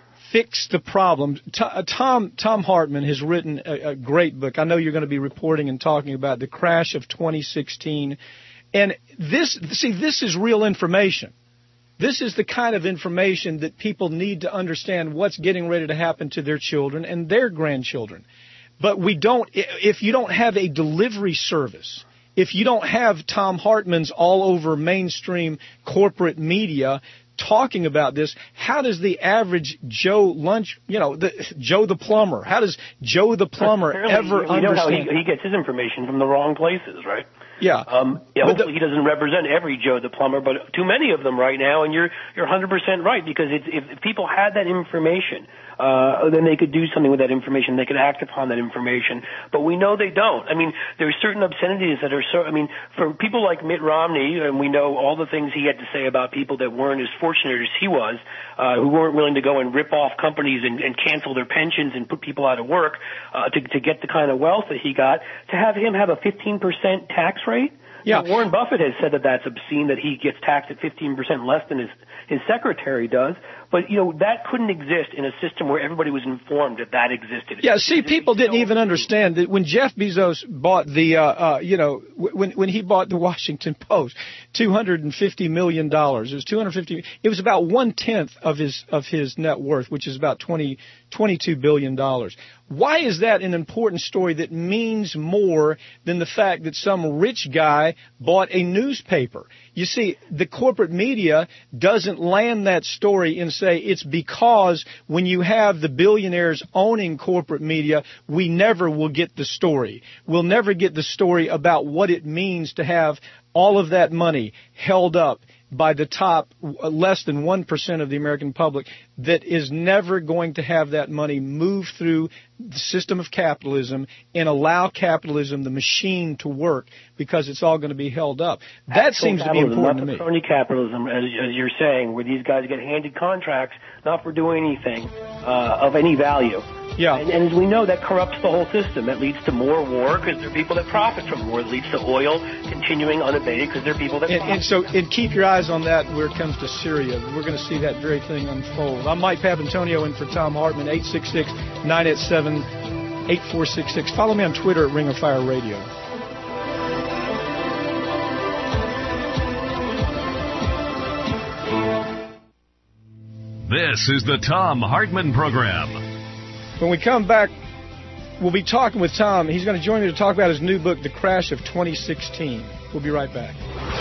fix the problem? Tom Tom Hartman has written a, a great book. I know you're going to be reporting and talking about the crash of twenty sixteen, and this see this is real information. This is the kind of information that people need to understand what's getting ready to happen to their children and their grandchildren. But we don't, if you don't have a delivery service, if you don't have Tom Hartman's all over mainstream corporate media talking about this, how does the average Joe Lunch, you know, the, Joe the plumber, how does Joe the plumber ever you know understand? How he, he gets his information from the wrong places, right? Yeah. Um, yeah, hopefully the, he doesn't represent every Joe the plumber, but too many of them right now, and you're you're one hundred percent right, because it's, if, if people had that information, uh, then they could do something with that information. They could act upon that information, but we know they don't. I mean, there's certain obscenities that are so, I mean, for people like Mitt Romney, and we know all the things he had to say about people that weren't as fortunate as he was, uh, who weren't willing to go and rip off companies and, and cancel their pensions and put people out of work, uh, to, to get the kind of wealth that he got, to have him have a fifteen percent tax rate. Yeah. Warren Buffett has said that that's obscene, that he gets taxed at fifteen percent less than his, his secretary does. But, you know, that couldn't exist in a system where everybody was informed that that existed. Yeah, see, people didn't even understand that when Jeff Bezos bought the, uh, uh, you know, when when he bought the Washington Post, two hundred fifty million dollars. It was two hundred fifty. It was about one tenth of his of his net worth, which is about twenty, twenty-two billion dollars. Why is that an important story that means more than the fact that some rich guy bought a newspaper? You see, the corporate media doesn't land that story and say it's because when you have the billionaires owning corporate media, we never will get the story. We'll never get the story about what it means to have all of that money held up by the top less than one percent of the American public that is never going to have that money move through the system of capitalism and allow capitalism, the machine, to work, because it's all going to be held up. That Actual seems to be important to me. Not the crony capitalism, as, as you're saying, where these guys get handed contracts not for doing anything uh, of any value. Yeah. And, and as we know, that corrupts the whole system. That leads to more war because there are people that profit from war. It leads to oil continuing unabated because there are people that and, profit. And so, and keep your eyes on that where it comes to Syria. We're going to see that very thing unfold. I'm Mike Papantonio in for Tom Hartman, eight six six, nine eight seven, eight four six six. Follow me on Twitter at Ring of Fire Radio. This is the Tom Hartman Program. When we come back, we'll be talking with Tom. He's going to join me to talk about his new book, The Crash of twenty sixteen. We'll be right back.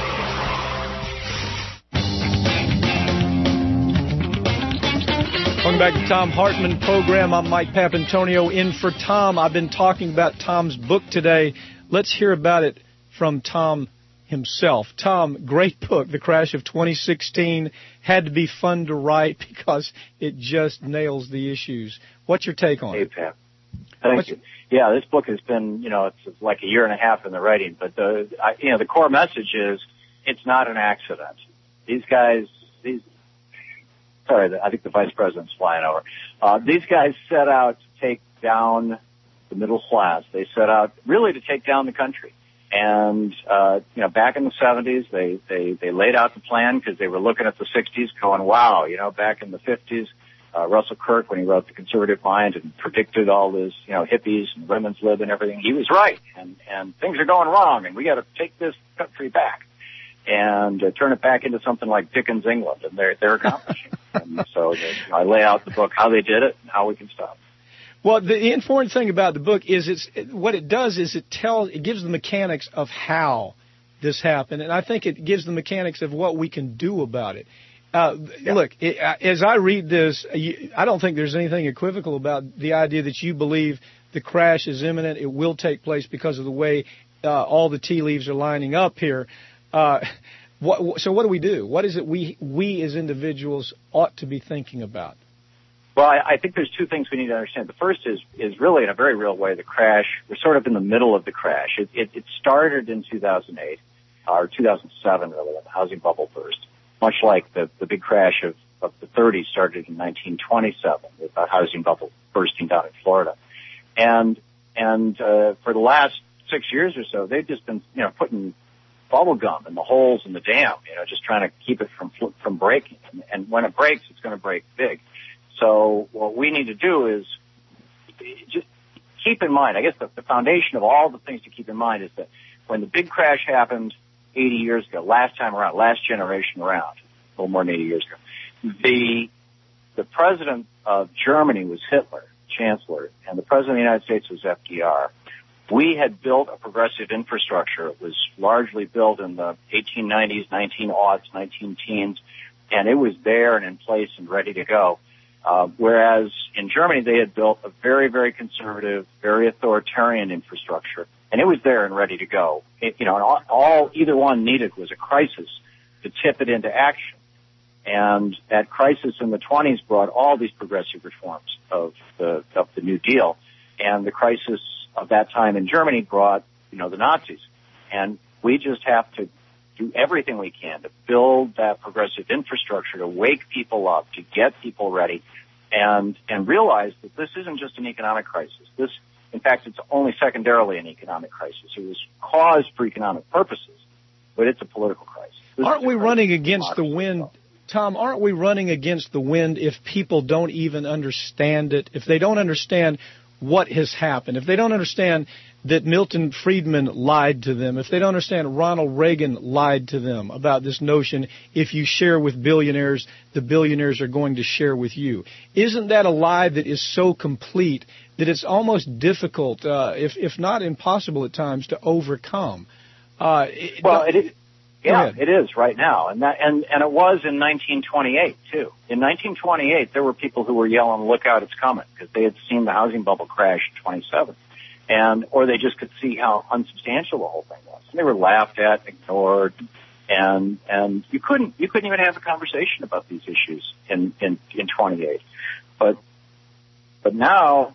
Welcome back to Tom Hartman Program. I'm Mike Papantonio in for Tom. I've been talking about Tom's book today. Let's hear about it from Tom himself. Tom, great book, The Crash of twenty sixteen. Had to be fun to write because it just nails the issues. What's your take on hey, it? Pat. Thank What's you. Yeah, this book has been, you know, it's, it's like a year and a half in the writing, but the, I, you know, the core message is it's not an accident. These guys, these, sorry, I think the vice president's flying over. Uh, these guys set out to take down the middle class. They set out really to take down the country. And, uh, you know, back in the seventies, they, they, they laid out the plan because they were looking at the sixties going, wow, you know, back in the fifties, uh, Russell Kirk, when he wrote The Conservative Mind and predicted all this, you know, hippies and women's lib and everything, he was right. And, and things are going wrong and we got to take this country back and uh, turn it back into something like Dickens England. And they're, they're accomplishing. And so they, you know, I lay out the book, how they did it and how we can stop it. Well, the important thing about the book is it's what it does is it tells, it gives the mechanics of how this happened, and I think it gives the mechanics of what we can do about it. Uh, yeah. Look, it, as I read this, you, I don't think there's anything equivocal about the idea that you believe the crash is imminent. It will take place because of the way uh, all the tea leaves are lining up here. Uh, what, so what do we do? What is it we we as individuals ought to be thinking about? Well, I, I think there's two things we need to understand. The first is is really in a very real way the crash. We're sort of in the middle of the crash. It, it, it started in two thousand eight, or two thousand seven, really, when the housing bubble burst. Much like the, the big crash of, of the thirties started in nineteen twenty-seven with the housing bubble bursting down in Florida. And and uh, for the last six years or so, they've just been, you know, putting bubble gum in the holes in the dam, you know, just trying to keep it from from breaking. And, and when it breaks, it's going to break big. So what we need to do is just keep in mind, I guess the, the foundation of all the things to keep in mind is that when the big crash happened eighty years ago, last time around, last generation around, a little more than eighty years ago, the the president of Germany was Hitler, chancellor, and the president of the United States was F D R. We had built a progressive infrastructure. It was largely built in the eighteen nineties, nineteen aughts, nineteen teens, and it was there and in place and ready to go. Uh, whereas in Germany, they had built a very, very conservative, very authoritarian infrastructure, and it was there and ready to go. It, you know, and all, all either one needed was a crisis to tip it into action. And that crisis in the twenties brought all these progressive reforms of the of the New Deal, and the crisis of that time in Germany brought, you know, the Nazis. And we just have to do everything we can to build that progressive infrastructure, to wake people up, to get people ready, and and realize that this isn't just an economic crisis. This, in fact, it's only secondarily an economic crisis. It was caused for economic purposes, but it's a political crisis. This Aren't we running against the democracy. wind, Tom? Aren't we running against the wind if people don't even understand it? If they don't understand what has happened, if they don't understand that Milton Friedman lied to them, if they don't understand Ronald Reagan lied to them about this notion, if you share with billionaires, the billionaires are going to share with you. Isn't that a lie that is so complete that it's almost difficult, uh, if if not impossible at times, to overcome? Uh, it, well, it is. Yeah, it is right now, and that and and it was in nineteen twenty-eight too. In nineteen twenty-eight, there were people who were yelling, "Look out, it's coming," because they had seen the housing bubble crash in twenty-seven, and or they just could see how unsubstantial the whole thing was. And they were laughed at, ignored, and and you couldn't you couldn't even have a conversation about these issues in in in twenty-eight. But but now,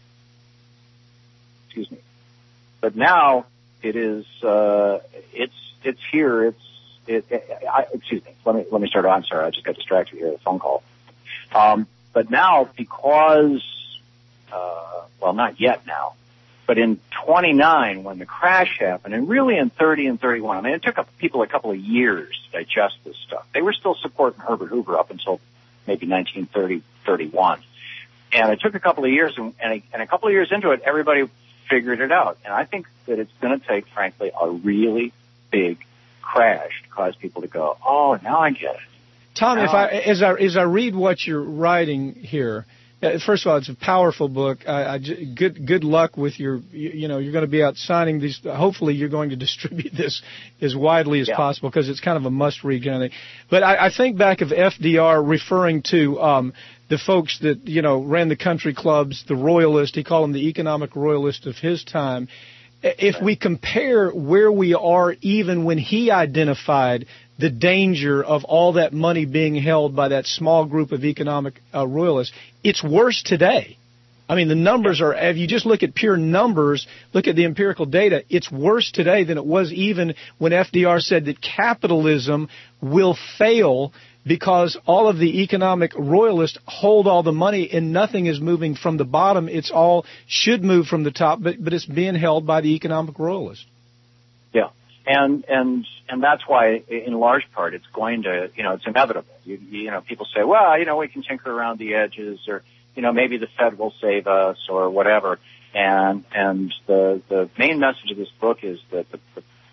excuse me, but now it is uh, it's. It's here. It's it, it. I, excuse me. Let me let me start. I'm sorry. I just got distracted here with a phone call. Um, but now, because uh, well, not yet now, but in twenty-nine when the crash happened, and really in thirty and thirty-one. I mean, it took people a couple of years to digest this stuff. They were still supporting Herbert Hoover up until maybe nineteen thirty, thirty-one, and it took a couple of years, and and a, and a couple of years into it, everybody figured it out. And I think that it's going to take, frankly, a really big crash to cause people to go, oh, now I get it. Tom, now if I as I as I read what you're writing here, uh, first of all, it's a powerful book. I, I, good good luck with your, you, you know, you're going to be out signing these. Hopefully, you're going to distribute this as widely as yeah. possible because it's kind of a must-read kind of thing. But I, I think back of F D R referring to um, the folks that you know ran the country clubs, the royalists. He called them the economic royalists of his time. If we compare where we are even when he identified the danger of all that money being held by that small group of economic uh, royalists, it's worse today. I mean, the numbers are, if you just look at pure numbers, look at the empirical data, it's worse today than it was even when F D R said that capitalism will fail because all of the economic royalists hold all the money and nothing is moving from the bottom. It's all should move from the top, but, but it's being held by the economic royalists. Yeah. And, and, and that's why in large part it's going to, you know, it's inevitable. You, you know, people say, well, you know, we can tinker around the edges or, you know, maybe the Fed will save us or whatever. And, and the, the main message of this book is that the, the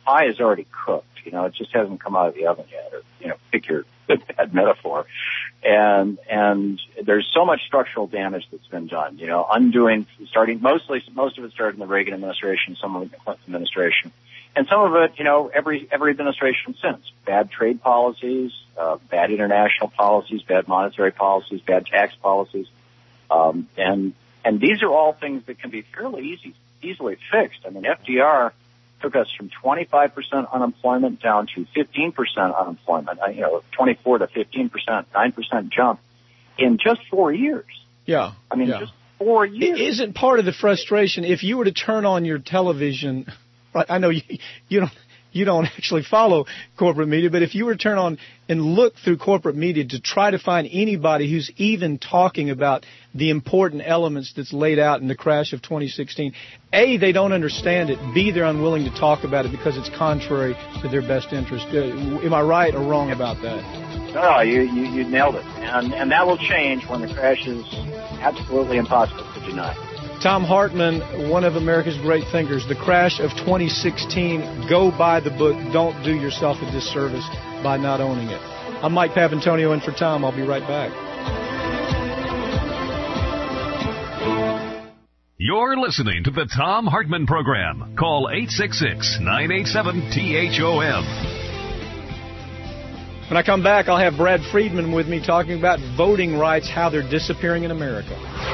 pie is already cooked. You know, it just hasn't come out of the oven yet, or, you know, pick your bad metaphor. And, and there's so much structural damage that's been done, you know, undoing, starting, mostly, most of it started in the Reagan administration, some of it in the Clinton administration. And some of it, you know, every, every administration since. Bad trade policies, uh, bad international policies, bad monetary policies, bad tax policies. Um, and, and these are all things that can be fairly easy, easily fixed. I mean, F D R took us from twenty-five percent unemployment down to fifteen percent unemployment, you know, twenty-four to fifteen percent, nine percent jump in just four years. Yeah. I mean, yeah. just four years. It isn't part of the frustration if you were to turn on your television, I know you, you don't, you don't actually follow corporate media, but if you were to turn on and look through corporate media to try to find anybody who's even talking about the important elements that's laid out in the crash of twenty sixteen, A, they don't understand it. B, they're unwilling to talk about it because it's contrary to their best interest. Uh, am I right or wrong about that? No, you, you, you nailed it. And, and that will change when the crash is absolutely impossible to deny. Thom Hartmann, one of America's great thinkers, The Crash of twenty sixteen. Go buy the book. Don't do yourself a disservice by not owning it. I'm Mike Papantonio in for Tom. I'll be right back. You're listening to the Thom Hartmann Program. Call eight six six, nine eight seven, T H O M. When I come back, I'll have Brad Friedman with me talking about voting rights, how they're disappearing in America.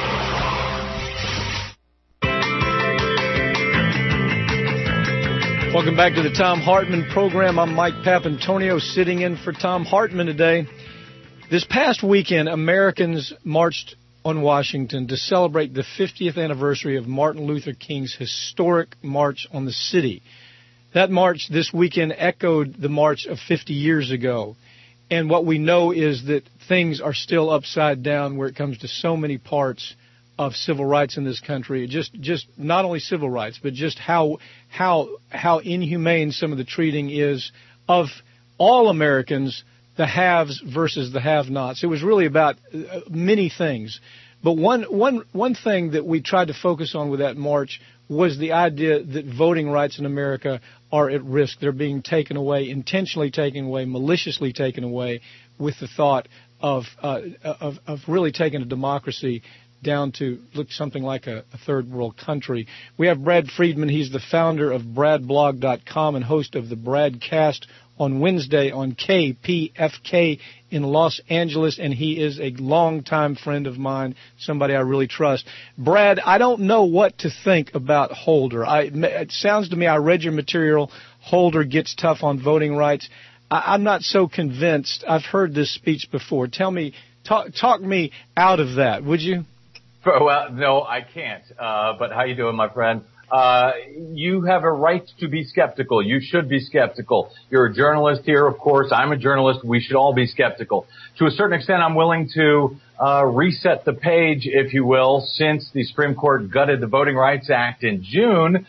Welcome back to the Thom Hartmann Program. I'm Mike Papantonio sitting in for Thom Hartmann today. This past weekend, Americans marched on Washington to celebrate the fiftieth anniversary of Martin Luther King's historic March on the City. That march this weekend echoed the march of fifty years ago. And what we know is that things are still upside down where it comes to so many parts of civil rights in this country. Just, just not only civil rights, but just how, how, how inhumane some of the treating is of all Americans, the haves versus the have-nots. It was really about uh, many things. But one, one, one thing that we tried to focus on with that march was the idea that voting rights in America are at risk. They're being taken away, intentionally taken away, maliciously taken away, with the thought of, uh, of, of really taking a democracy down to look something like a, a third world country. We have Brad Friedman. He's the founder of brad blog dot com and host of the Bradcast on Wednesday on K P F K in Los Angeles, and he is a longtime friend of mine, somebody I really trust. Brad, I don't know what to think about Holder. I, it sounds to me, I read your material, Holder gets tough on voting rights. I, I'm not so convinced. I've heard this speech before. Tell me, talk, talk me out of that, would you? Well, no, I can't. Uh, but how you doing, my friend? Uh, you have a right to be skeptical. You should be skeptical. You're a journalist here, of course. I'm a journalist. We should all be skeptical. To a certain extent, I'm willing to uh, reset the page, if you will, since the Supreme Court gutted the Voting Rights Act in June,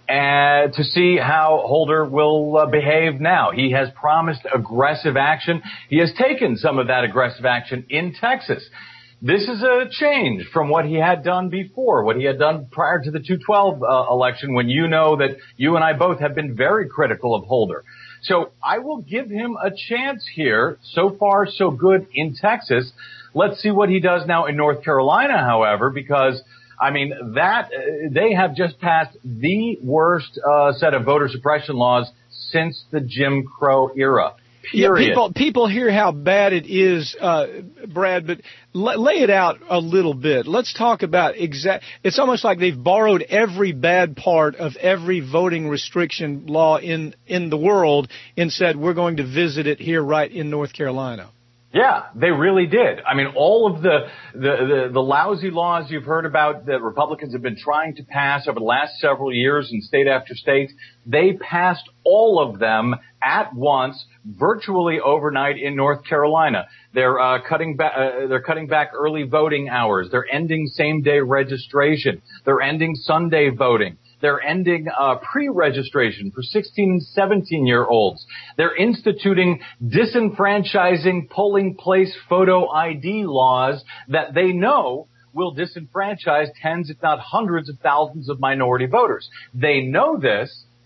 and to see how Holder will uh, behave now. He has promised aggressive action. He has taken some of that aggressive action in Texas. This is a change from what he had done before, what he had done prior to the two twelve uh, election, when you know that you and I both have been very critical of Holder. So I will give him a chance here. So far, so good in Texas. Let's see what he does now in North Carolina, however, because, I mean, that uh, they have just passed the worst uh, set of voter suppression laws since the Jim Crow era. Period. Yeah, people people hear how bad it is, uh, Brad, but l- lay it out a little bit. Let's talk about exact. It's almost like they've borrowed every bad part of every voting restriction law in in the world and said we're going to visit it here right in North Carolina. Yeah, they really did. I mean, all of the, the, the, the lousy laws you've heard about that Republicans have been trying to pass over the last several years in state after state, they passed all of them at once, virtually overnight in North Carolina. They're uh, cutting back. Uh, they're cutting back early voting hours. They're ending same-day registration. They're ending Sunday voting. They're ending uh, pre-registration for sixteen and seventeen-year-olds. They're instituting disenfranchising polling place photo I D laws that they know will disenfranchise tens, if not hundreds of thousands of minority voters. They know this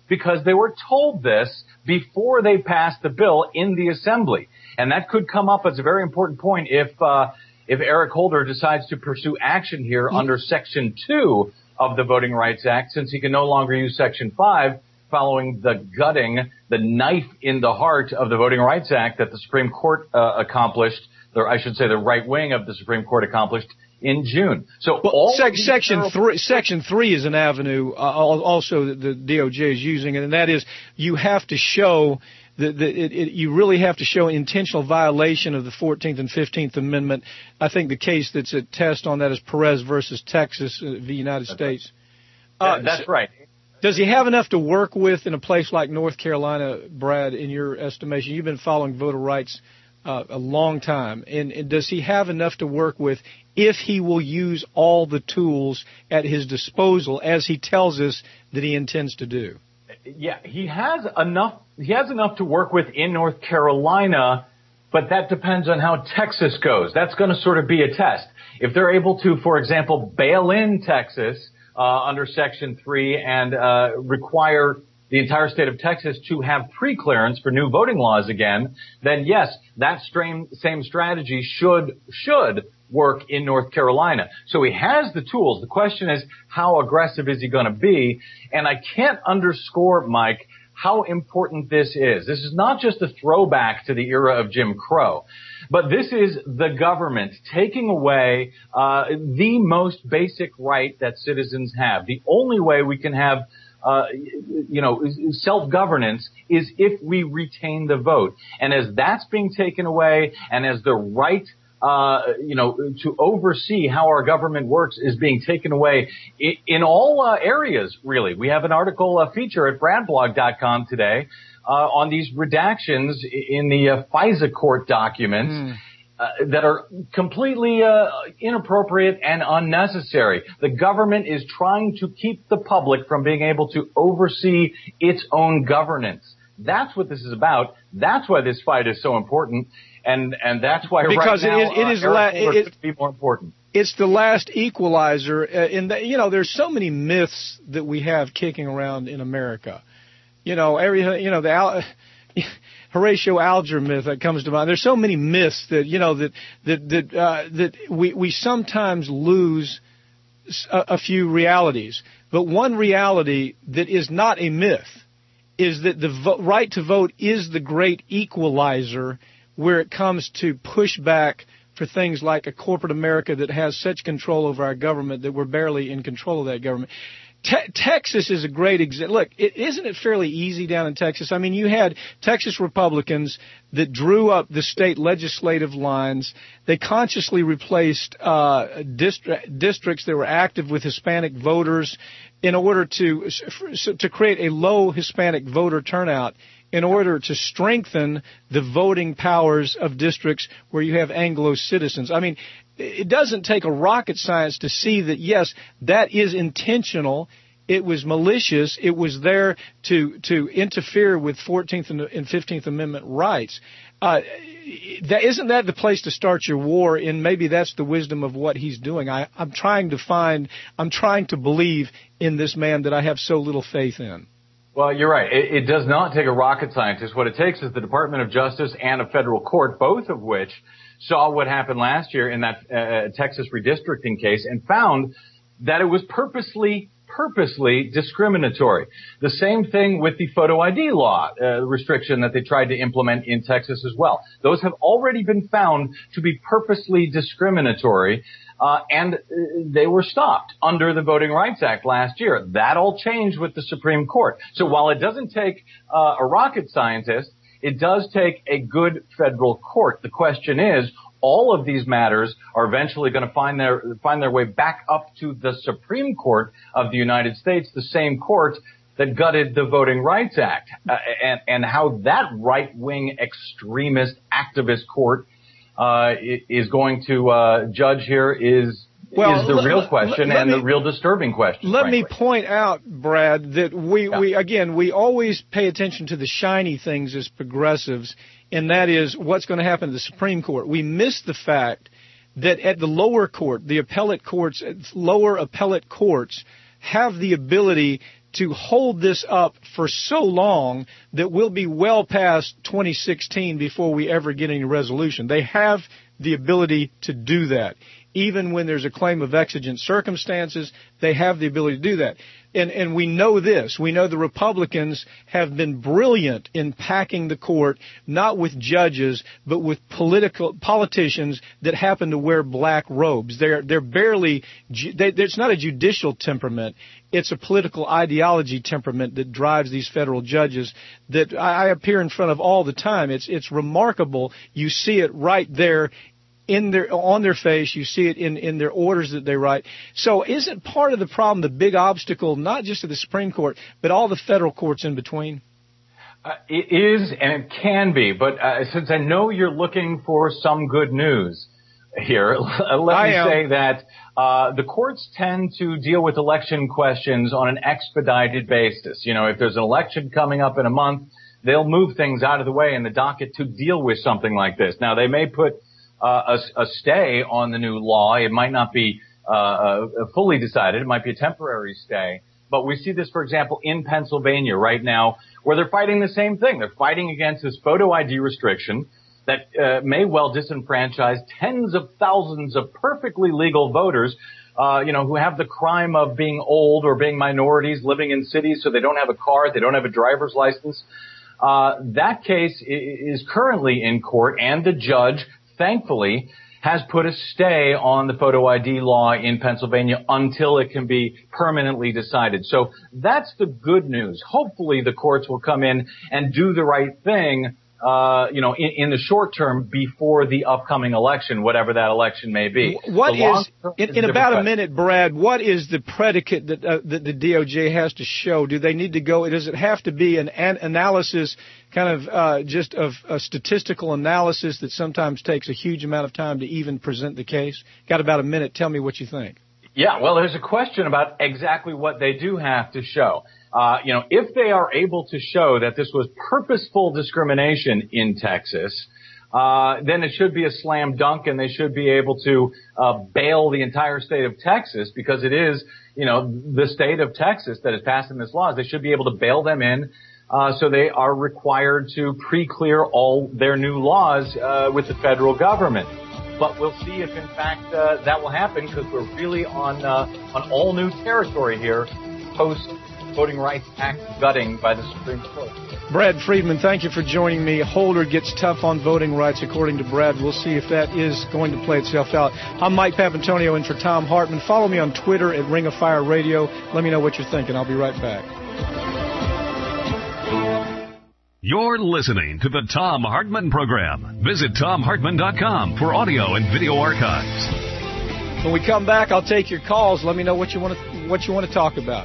because they were told this before they passed the bill in the Assembly. And that could come up as a very important point if uh, if Eric Holder decides to pursue action here mm-hmm. under Section two of the Voting Rights Act, since he can no longer use Section five following the gutting, the knife in the heart of the Voting Rights Act that the Supreme Court uh, accomplished, or I should say the right wing of the Supreme Court accomplished in June. So well, all sec- section three, section three is an avenue uh, also that the D O J is using, and that is you have to show that, that it, it, you really have to show intentional violation of the fourteenth and fifteenth Amendment. I think the case that's at test on that is Perez versus Texas uh, v. United that's States. Right. Uh, that's right. Does he have enough to work with in a place like North Carolina, Brad, in your estimation? You've been following voter rights Uh, a long time, and, and does he have enough to work with if he will use all the tools at his disposal, as he tells us that he intends to do? Yeah, he has enough. He has enough to work with in North Carolina, but that depends on how Texas goes. That's going to sort of be a test. If they're able to, for example, bail in Texas uh, under Section three and uh, require the entire state of Texas to have pre-clearance for new voting laws again, then yes, that same, same strategy should, should work in North Carolina. So he has the tools. The question is, how aggressive is he going to be? And I can't underscore, Mike, how important this is. This is not just a throwback to the era of Jim Crow, but this is the government taking away uh, the most basic right that citizens have. The only way we can have Uh, you know, self-governance is if we retain the vote. And as that's being taken away, and as the right, uh, you know, to oversee how our government works is being taken away in, in all uh, areas, really. We have an article, a feature at brad blog dot com today uh, on these redactions in the uh, FISA court documents. Mm. Uh, that are completely uh, inappropriate and unnecessary. The government is trying to keep the public from being able to oversee its own governance. That's what this is about. That's why this fight is so important, and and that's why because right now it is, it is uh, la- it, it, be more important. It's the last equalizer. Uh, in the, you know, there's so many myths that we have kicking around in America. You know, every you know the. Al- Horatio Alger myth that comes to mind. There's so many myths that you know that that that uh, that we we sometimes lose a, a few realities. But one reality that is not a myth is that the vo- right to vote is the great equalizer where it comes to push back for things like a corporate America that has such control over our government that we're barely in control of that government. Te- Texas is a great example. Look, it, isn't it fairly easy down in Texas? I mean, you had Texas Republicans that drew up the state legislative lines. They consciously replaced uh, distri- districts that were active with Hispanic voters in order to to create a low Hispanic voter turnout, in order to strengthen the voting powers of districts where you have Anglo citizens. I mean, it doesn't take a rocket science to see that, yes, that is intentional. It was malicious. It was there to to interfere with fourteenth and fifteenth Amendment rights. Uh, that, isn't that the place to start your war? And maybe that's the wisdom of what he's doing. I, I'm trying to find, I'm trying to believe in this man that I have so little faith in. Well, you're right. It, it does not take a rocket scientist. What it takes is the Department of Justice and a federal court, both of which saw what happened last year in that uh, Texas redistricting case and found that it was purposely, purposely discriminatory. The same thing with the photo I D law uh, restriction that they tried to implement in Texas as well. Those have already been found to be purposely discriminatory, uh, and uh, they were stopped under the Voting Rights Act last year. That all changed with the Supreme Court. So while it doesn't take uh, a rocket scientist, it does take a good federal court. The question is, all of these matters are eventually going to find their find their way back up to the Supreme Court of the United States, the same court that gutted the Voting Rights Act, uh, and and how that right-wing extremist activist court uh, is going to uh, judge here is well, is the l- real question l- and me, the real disturbing question. Let frankly. me point out, Brad, that we, yeah. we again we always pay attention to the shiny things as progressives, and that is what's going to happen to the Supreme Court. We miss the fact that at the lower court, the appellate courts, lower appellate courts have the ability to hold this up for so long that we'll be well past twenty sixteen before we ever get any resolution. They have the ability to do that. Even when there's a claim of exigent circumstances, they have the ability to do that. And, and we know this. We know the Republicans have been brilliant in packing the court, not with judges, but with political politicians that happen to wear black robes. They're, they're barely, they, it's not a judicial temperament. It's a political ideology temperament that drives these federal judges that I, I appear in front of all the time. It's, it's remarkable. You see it right there in their, on their face. You see it in, in their orders that they write. So isn't part of the problem the big obstacle, not just to the Supreme Court, but all the federal courts in between? Uh, it is, and it can be. But uh, since I know you're looking for some good news here, let I me am. say that uh, the courts tend to deal with election questions on an expedited basis. You know, if there's an election coming up in a month, they'll move things out of the way in the docket to deal with something like this. Now, they may put Uh, a, a stay on the new law. It might not be uh, uh, fully decided. It might be a temporary stay. But we see this, for example, in Pennsylvania right now, where they're fighting the same thing. They're fighting against this photo I D restriction that uh, may well disenfranchise tens of thousands of perfectly legal voters, uh, you know, who have the crime of being old or being minorities living in cities, so they don't have a car, they don't have a driver's license. Uh, that case is currently in court, and the judge, thankfully, has put a stay on the photo I D law in Pennsylvania until it can be permanently decided. So that's the good news. Hopefully the courts will come in and do the right thing, uh, you know, in, in the short term before the upcoming election, whatever that election may be. What The is, in, in about a question. minute, Brad, what is the predicate that, uh, that the D O J has to show? Do they need to go, does it have to be an, an analysis, kind of uh, just of a statistical analysis that sometimes takes a huge amount of time to even present the case? Got about a minute. Tell me what you think. Yeah, well, there's a question about exactly what they do have to show. Uh, you know, if they are able to show that this was purposeful discrimination in Texas, uh, then it should be a slam dunk, and they should be able to uh, bail the entire state of Texas, because it is, you know, the state of Texas that is passing this law. They should be able to bail them in. Uh, so they are required to pre-clear all their new laws uh, with the federal government. But we'll see if, in fact, uh, that will happen, because we're really on uh, on all new territory here, post-Voting Rights Act gutting by the Supreme Court. Brad Friedman, thank you for joining me. Holder gets tough on voting rights, according to Brad. We'll see if that is going to play itself out. I'm Mike Papantonio in for Tom Hartman. Follow me on Twitter at Ring of Fire Radio. Let me know what you're thinking. I'll be right back. You're listening to the Tom Hartman Program. Visit tom hartman dot com for audio and video archives. When we come back, I'll take your calls. Let me know what you want to what you want to talk about.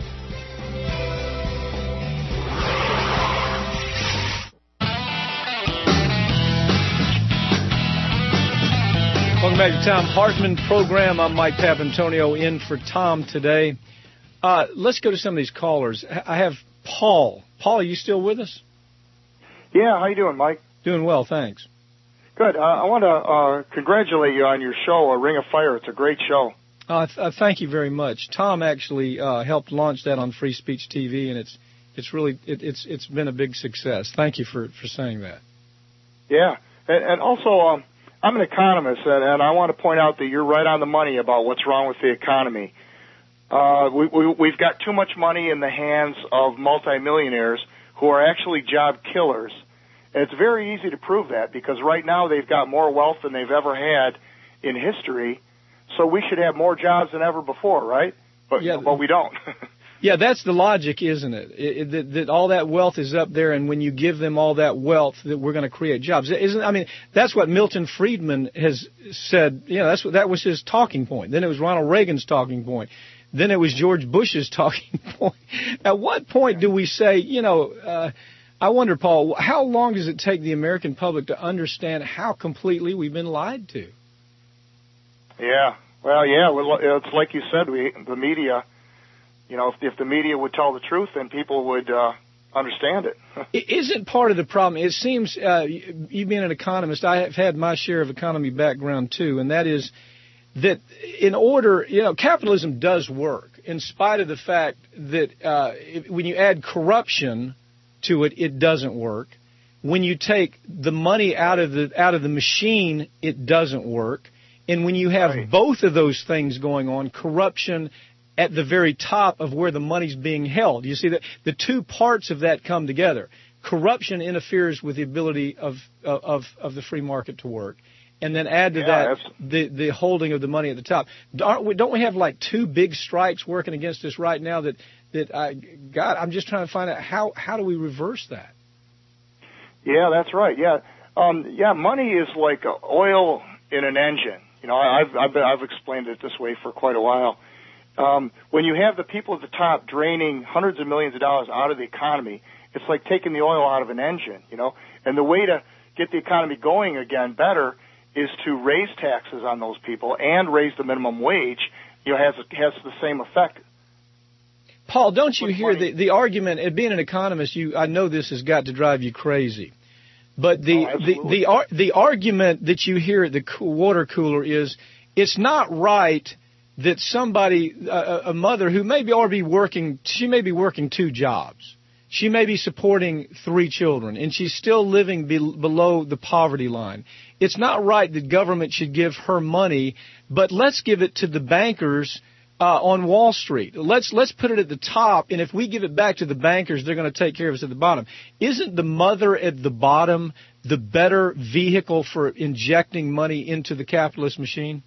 Welcome back to the Tom Hartman Program. I'm Mike Papantonio in for Tom today. Uh, let's go to some of these callers. I have Paul. Paul, are you still with us? Yeah, how you doing, Mike? Doing well, thanks. Good. Uh, I want to uh, congratulate you on your show, A Ring of Fire. It's a great show. Uh, th- uh, thank you very much. Tom actually uh, helped launch that on Free Speech T V, and it's it's really it, it's it's been a big success. Thank you for, for saying that. Yeah, and, and also um, I'm an economist, and, and I want to point out that you're right on the money about what's wrong with the economy. Uh, we, we, we've got too much money in the hands of multimillionaires who are actually job killers. And it's very easy to prove that, because right now they've got more wealth than they've ever had in history. So we should have more jobs than ever before, right? But yeah, but we don't. Yeah, that's the logic, isn't it? It, it that, that all that wealth is up there, and when you give them all that wealth, that we're going to create jobs. Isn't? I mean, that's what Milton Friedman has said. You know, that's what that was his talking point. Then it was Ronald Reagan's talking point. Then it was George Bush's talking point. At what point do we say, you know? Uh, I wonder, Paul, how long does it take the American public to understand how completely we've been lied to? Yeah, well, yeah, well, it's like you said, we, the media, you know, if, if the media would tell the truth, then people would uh, understand it. It isn't part of the problem. It seems, uh, you being an economist, I have had my share of economy background too, and that is that in order, you know, capitalism does work. in spite of the fact that uh, if, when you add corruption to it, it doesn't work. When you take the money out of the out of the machine, it doesn't work. And when you have right. both of those things going on, corruption at the very top of where the money's being held, you see that the two parts of that come together. Corruption interferes with the ability of of of the free market to work. And then add to yeah, that the, the holding of the money at the top. Aren't we, don't we have like two big strikes working against us right now that, that I, God, I'm just trying to find out how, how do we reverse that? Yeah, that's right. Yeah. Um, yeah, money is like oil in an engine. You know, I've, I've, been, I've explained it this way for quite a while. Um, when you have the people at the top draining hundreds of millions of dollars out of the economy, it's like taking the oil out of an engine, you know, and the way to get the economy going again better is to raise taxes on those people and raise the minimum wage. You know, has has the same effect. Paul, don't you hear the, the argument? And being an economist, you I know this has got to drive you crazy, but the oh, the the, ar- the argument that you hear at the water cooler is it's not right that somebody, a, a mother who may be already working, she may be working two jobs. She may be supporting three children, and she's still living be- below the poverty line. It's not right that government should give her money, but let's give it to the bankers uh, on Wall Street. Let's let's put it at the top, and if we give it back to the bankers, they're going to take care of us at the bottom. Isn't the mother at the bottom the better vehicle for injecting money into the capitalist machine?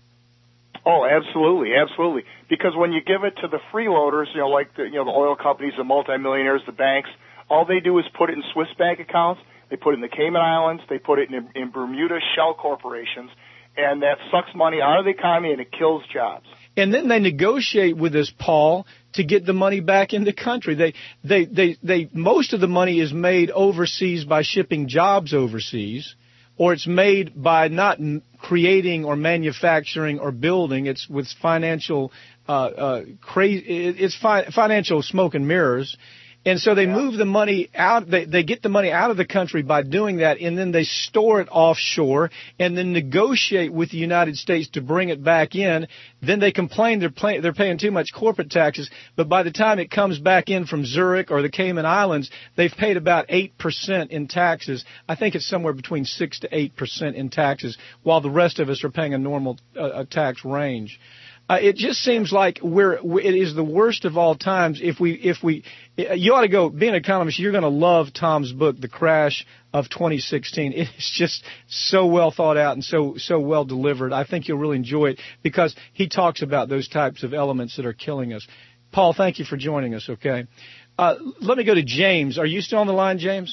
Oh, absolutely, absolutely. Because when you give it to the freeloaders, you know, like the, you know, the oil companies, the multimillionaires, the banks, all they do is put it in Swiss bank accounts. They put it in the Cayman Islands. They put it in, in Bermuda shell corporations, and that sucks money out of the economy and it kills jobs. And then they negotiate with us, Paul, to get the money back in the country. They, they, they, they. Most of the money is made overseas by shipping jobs overseas, or it's made by not creating or manufacturing or building. It's with financial, uh, uh, crazy. It's fi- financial smoke and mirrors. And so they yeah. move the money out, they, they get the money out of the country by doing that, and then they store it offshore and then negotiate with the United States to bring it back in. Then they complain they're, play, they're paying too much corporate taxes, but by the time it comes back in from Zurich or the Cayman Islands, they've paid about eight percent in taxes. I think it's somewhere between six to eight percent in taxes, while the rest of us are paying a normal uh, tax range. Uh, it just seems like we're, it is the worst of all times. If we, if we, you ought to go, being an economist, you're going to love Tom's book, The Crash of twenty sixteen. It's just so well thought out and so, so well delivered. I think you'll really enjoy it because he talks about those types of elements that are killing us. Paul, thank you for joining us, okay? Uh, let me go to James. Are you still on the line, James?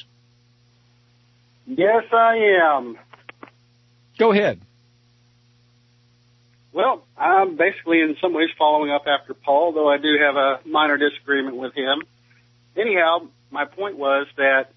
Yes, I am. Go ahead. Well, I'm basically in some ways following up after Paul, though I do have a minor disagreement with him. Anyhow, my point was that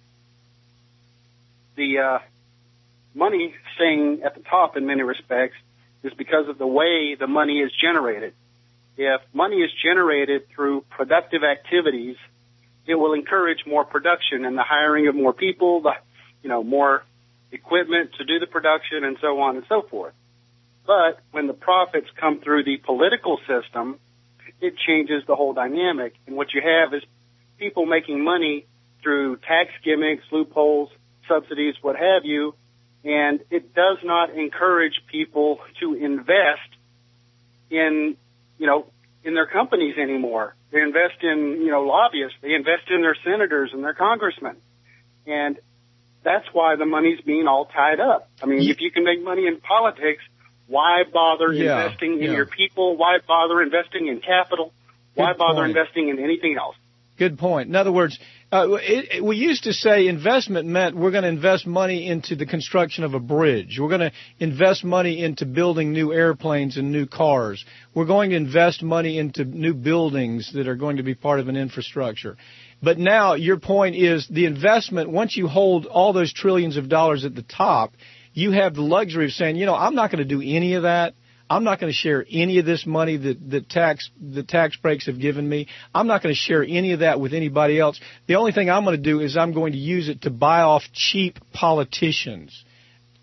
the uh, money staying at the top in many respects is because of the way the money is generated. If money is generated through productive activities, it will encourage more production and the hiring of more people, the, you know, more equipment to do the production and so on and so forth. But when the profits come through the political system, it changes the whole dynamic. And what you have is people making money through tax gimmicks, loopholes, subsidies, what have you, and it does not encourage people to invest in, you know, in their companies anymore. They invest in, you know, lobbyists. They invest in their senators and their congressmen. And that's why the money's being all tied up. I mean, if you can make money in politics, why bother yeah, investing in yeah. your people? Why bother investing in capital? Why Good bother point. investing in anything else? Good point. In other words, uh, it, it, we used to say investment meant we're going to invest money into the construction of a bridge. We're going to invest money into building new airplanes and new cars. We're going to invest money into new buildings that are going to be part of an infrastructure. But now your point is the investment, once you hold all those trillions of dollars at the top, you have the luxury of saying, you know, I'm not going to do any of that. I'm not going to share any of this money that the tax the tax breaks have given me. I'm not going to share any of that with anybody else. The only thing I'm going to do is I'm going to use it to buy off cheap politicians,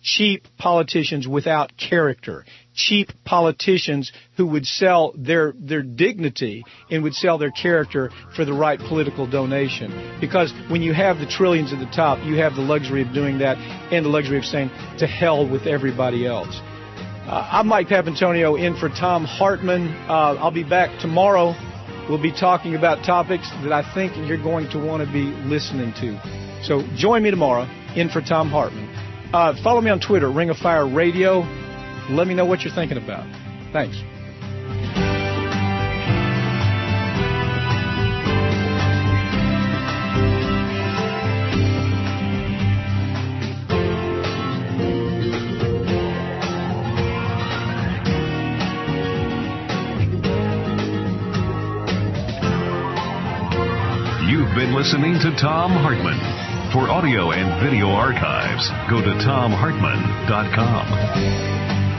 cheap politicians without character, cheap politicians who would sell their their dignity and would sell their character for the right political donation. Because when you have the trillions at the top, you have the luxury of doing that and the luxury of saying, to hell with everybody else. Uh, I'm Mike Papantonio in for Thom Hartmann. Uh, I'll be back tomorrow. We'll be talking about topics that I think you're going to want to be listening to. So join me tomorrow in for Thom Hartmann. Uh, follow me on Twitter, Ring of Fire Radio. Let me know what you're thinking about. Thanks. You've been listening to Thom Hartmann. For audio and video archives, go to Thom Hartmann dot com.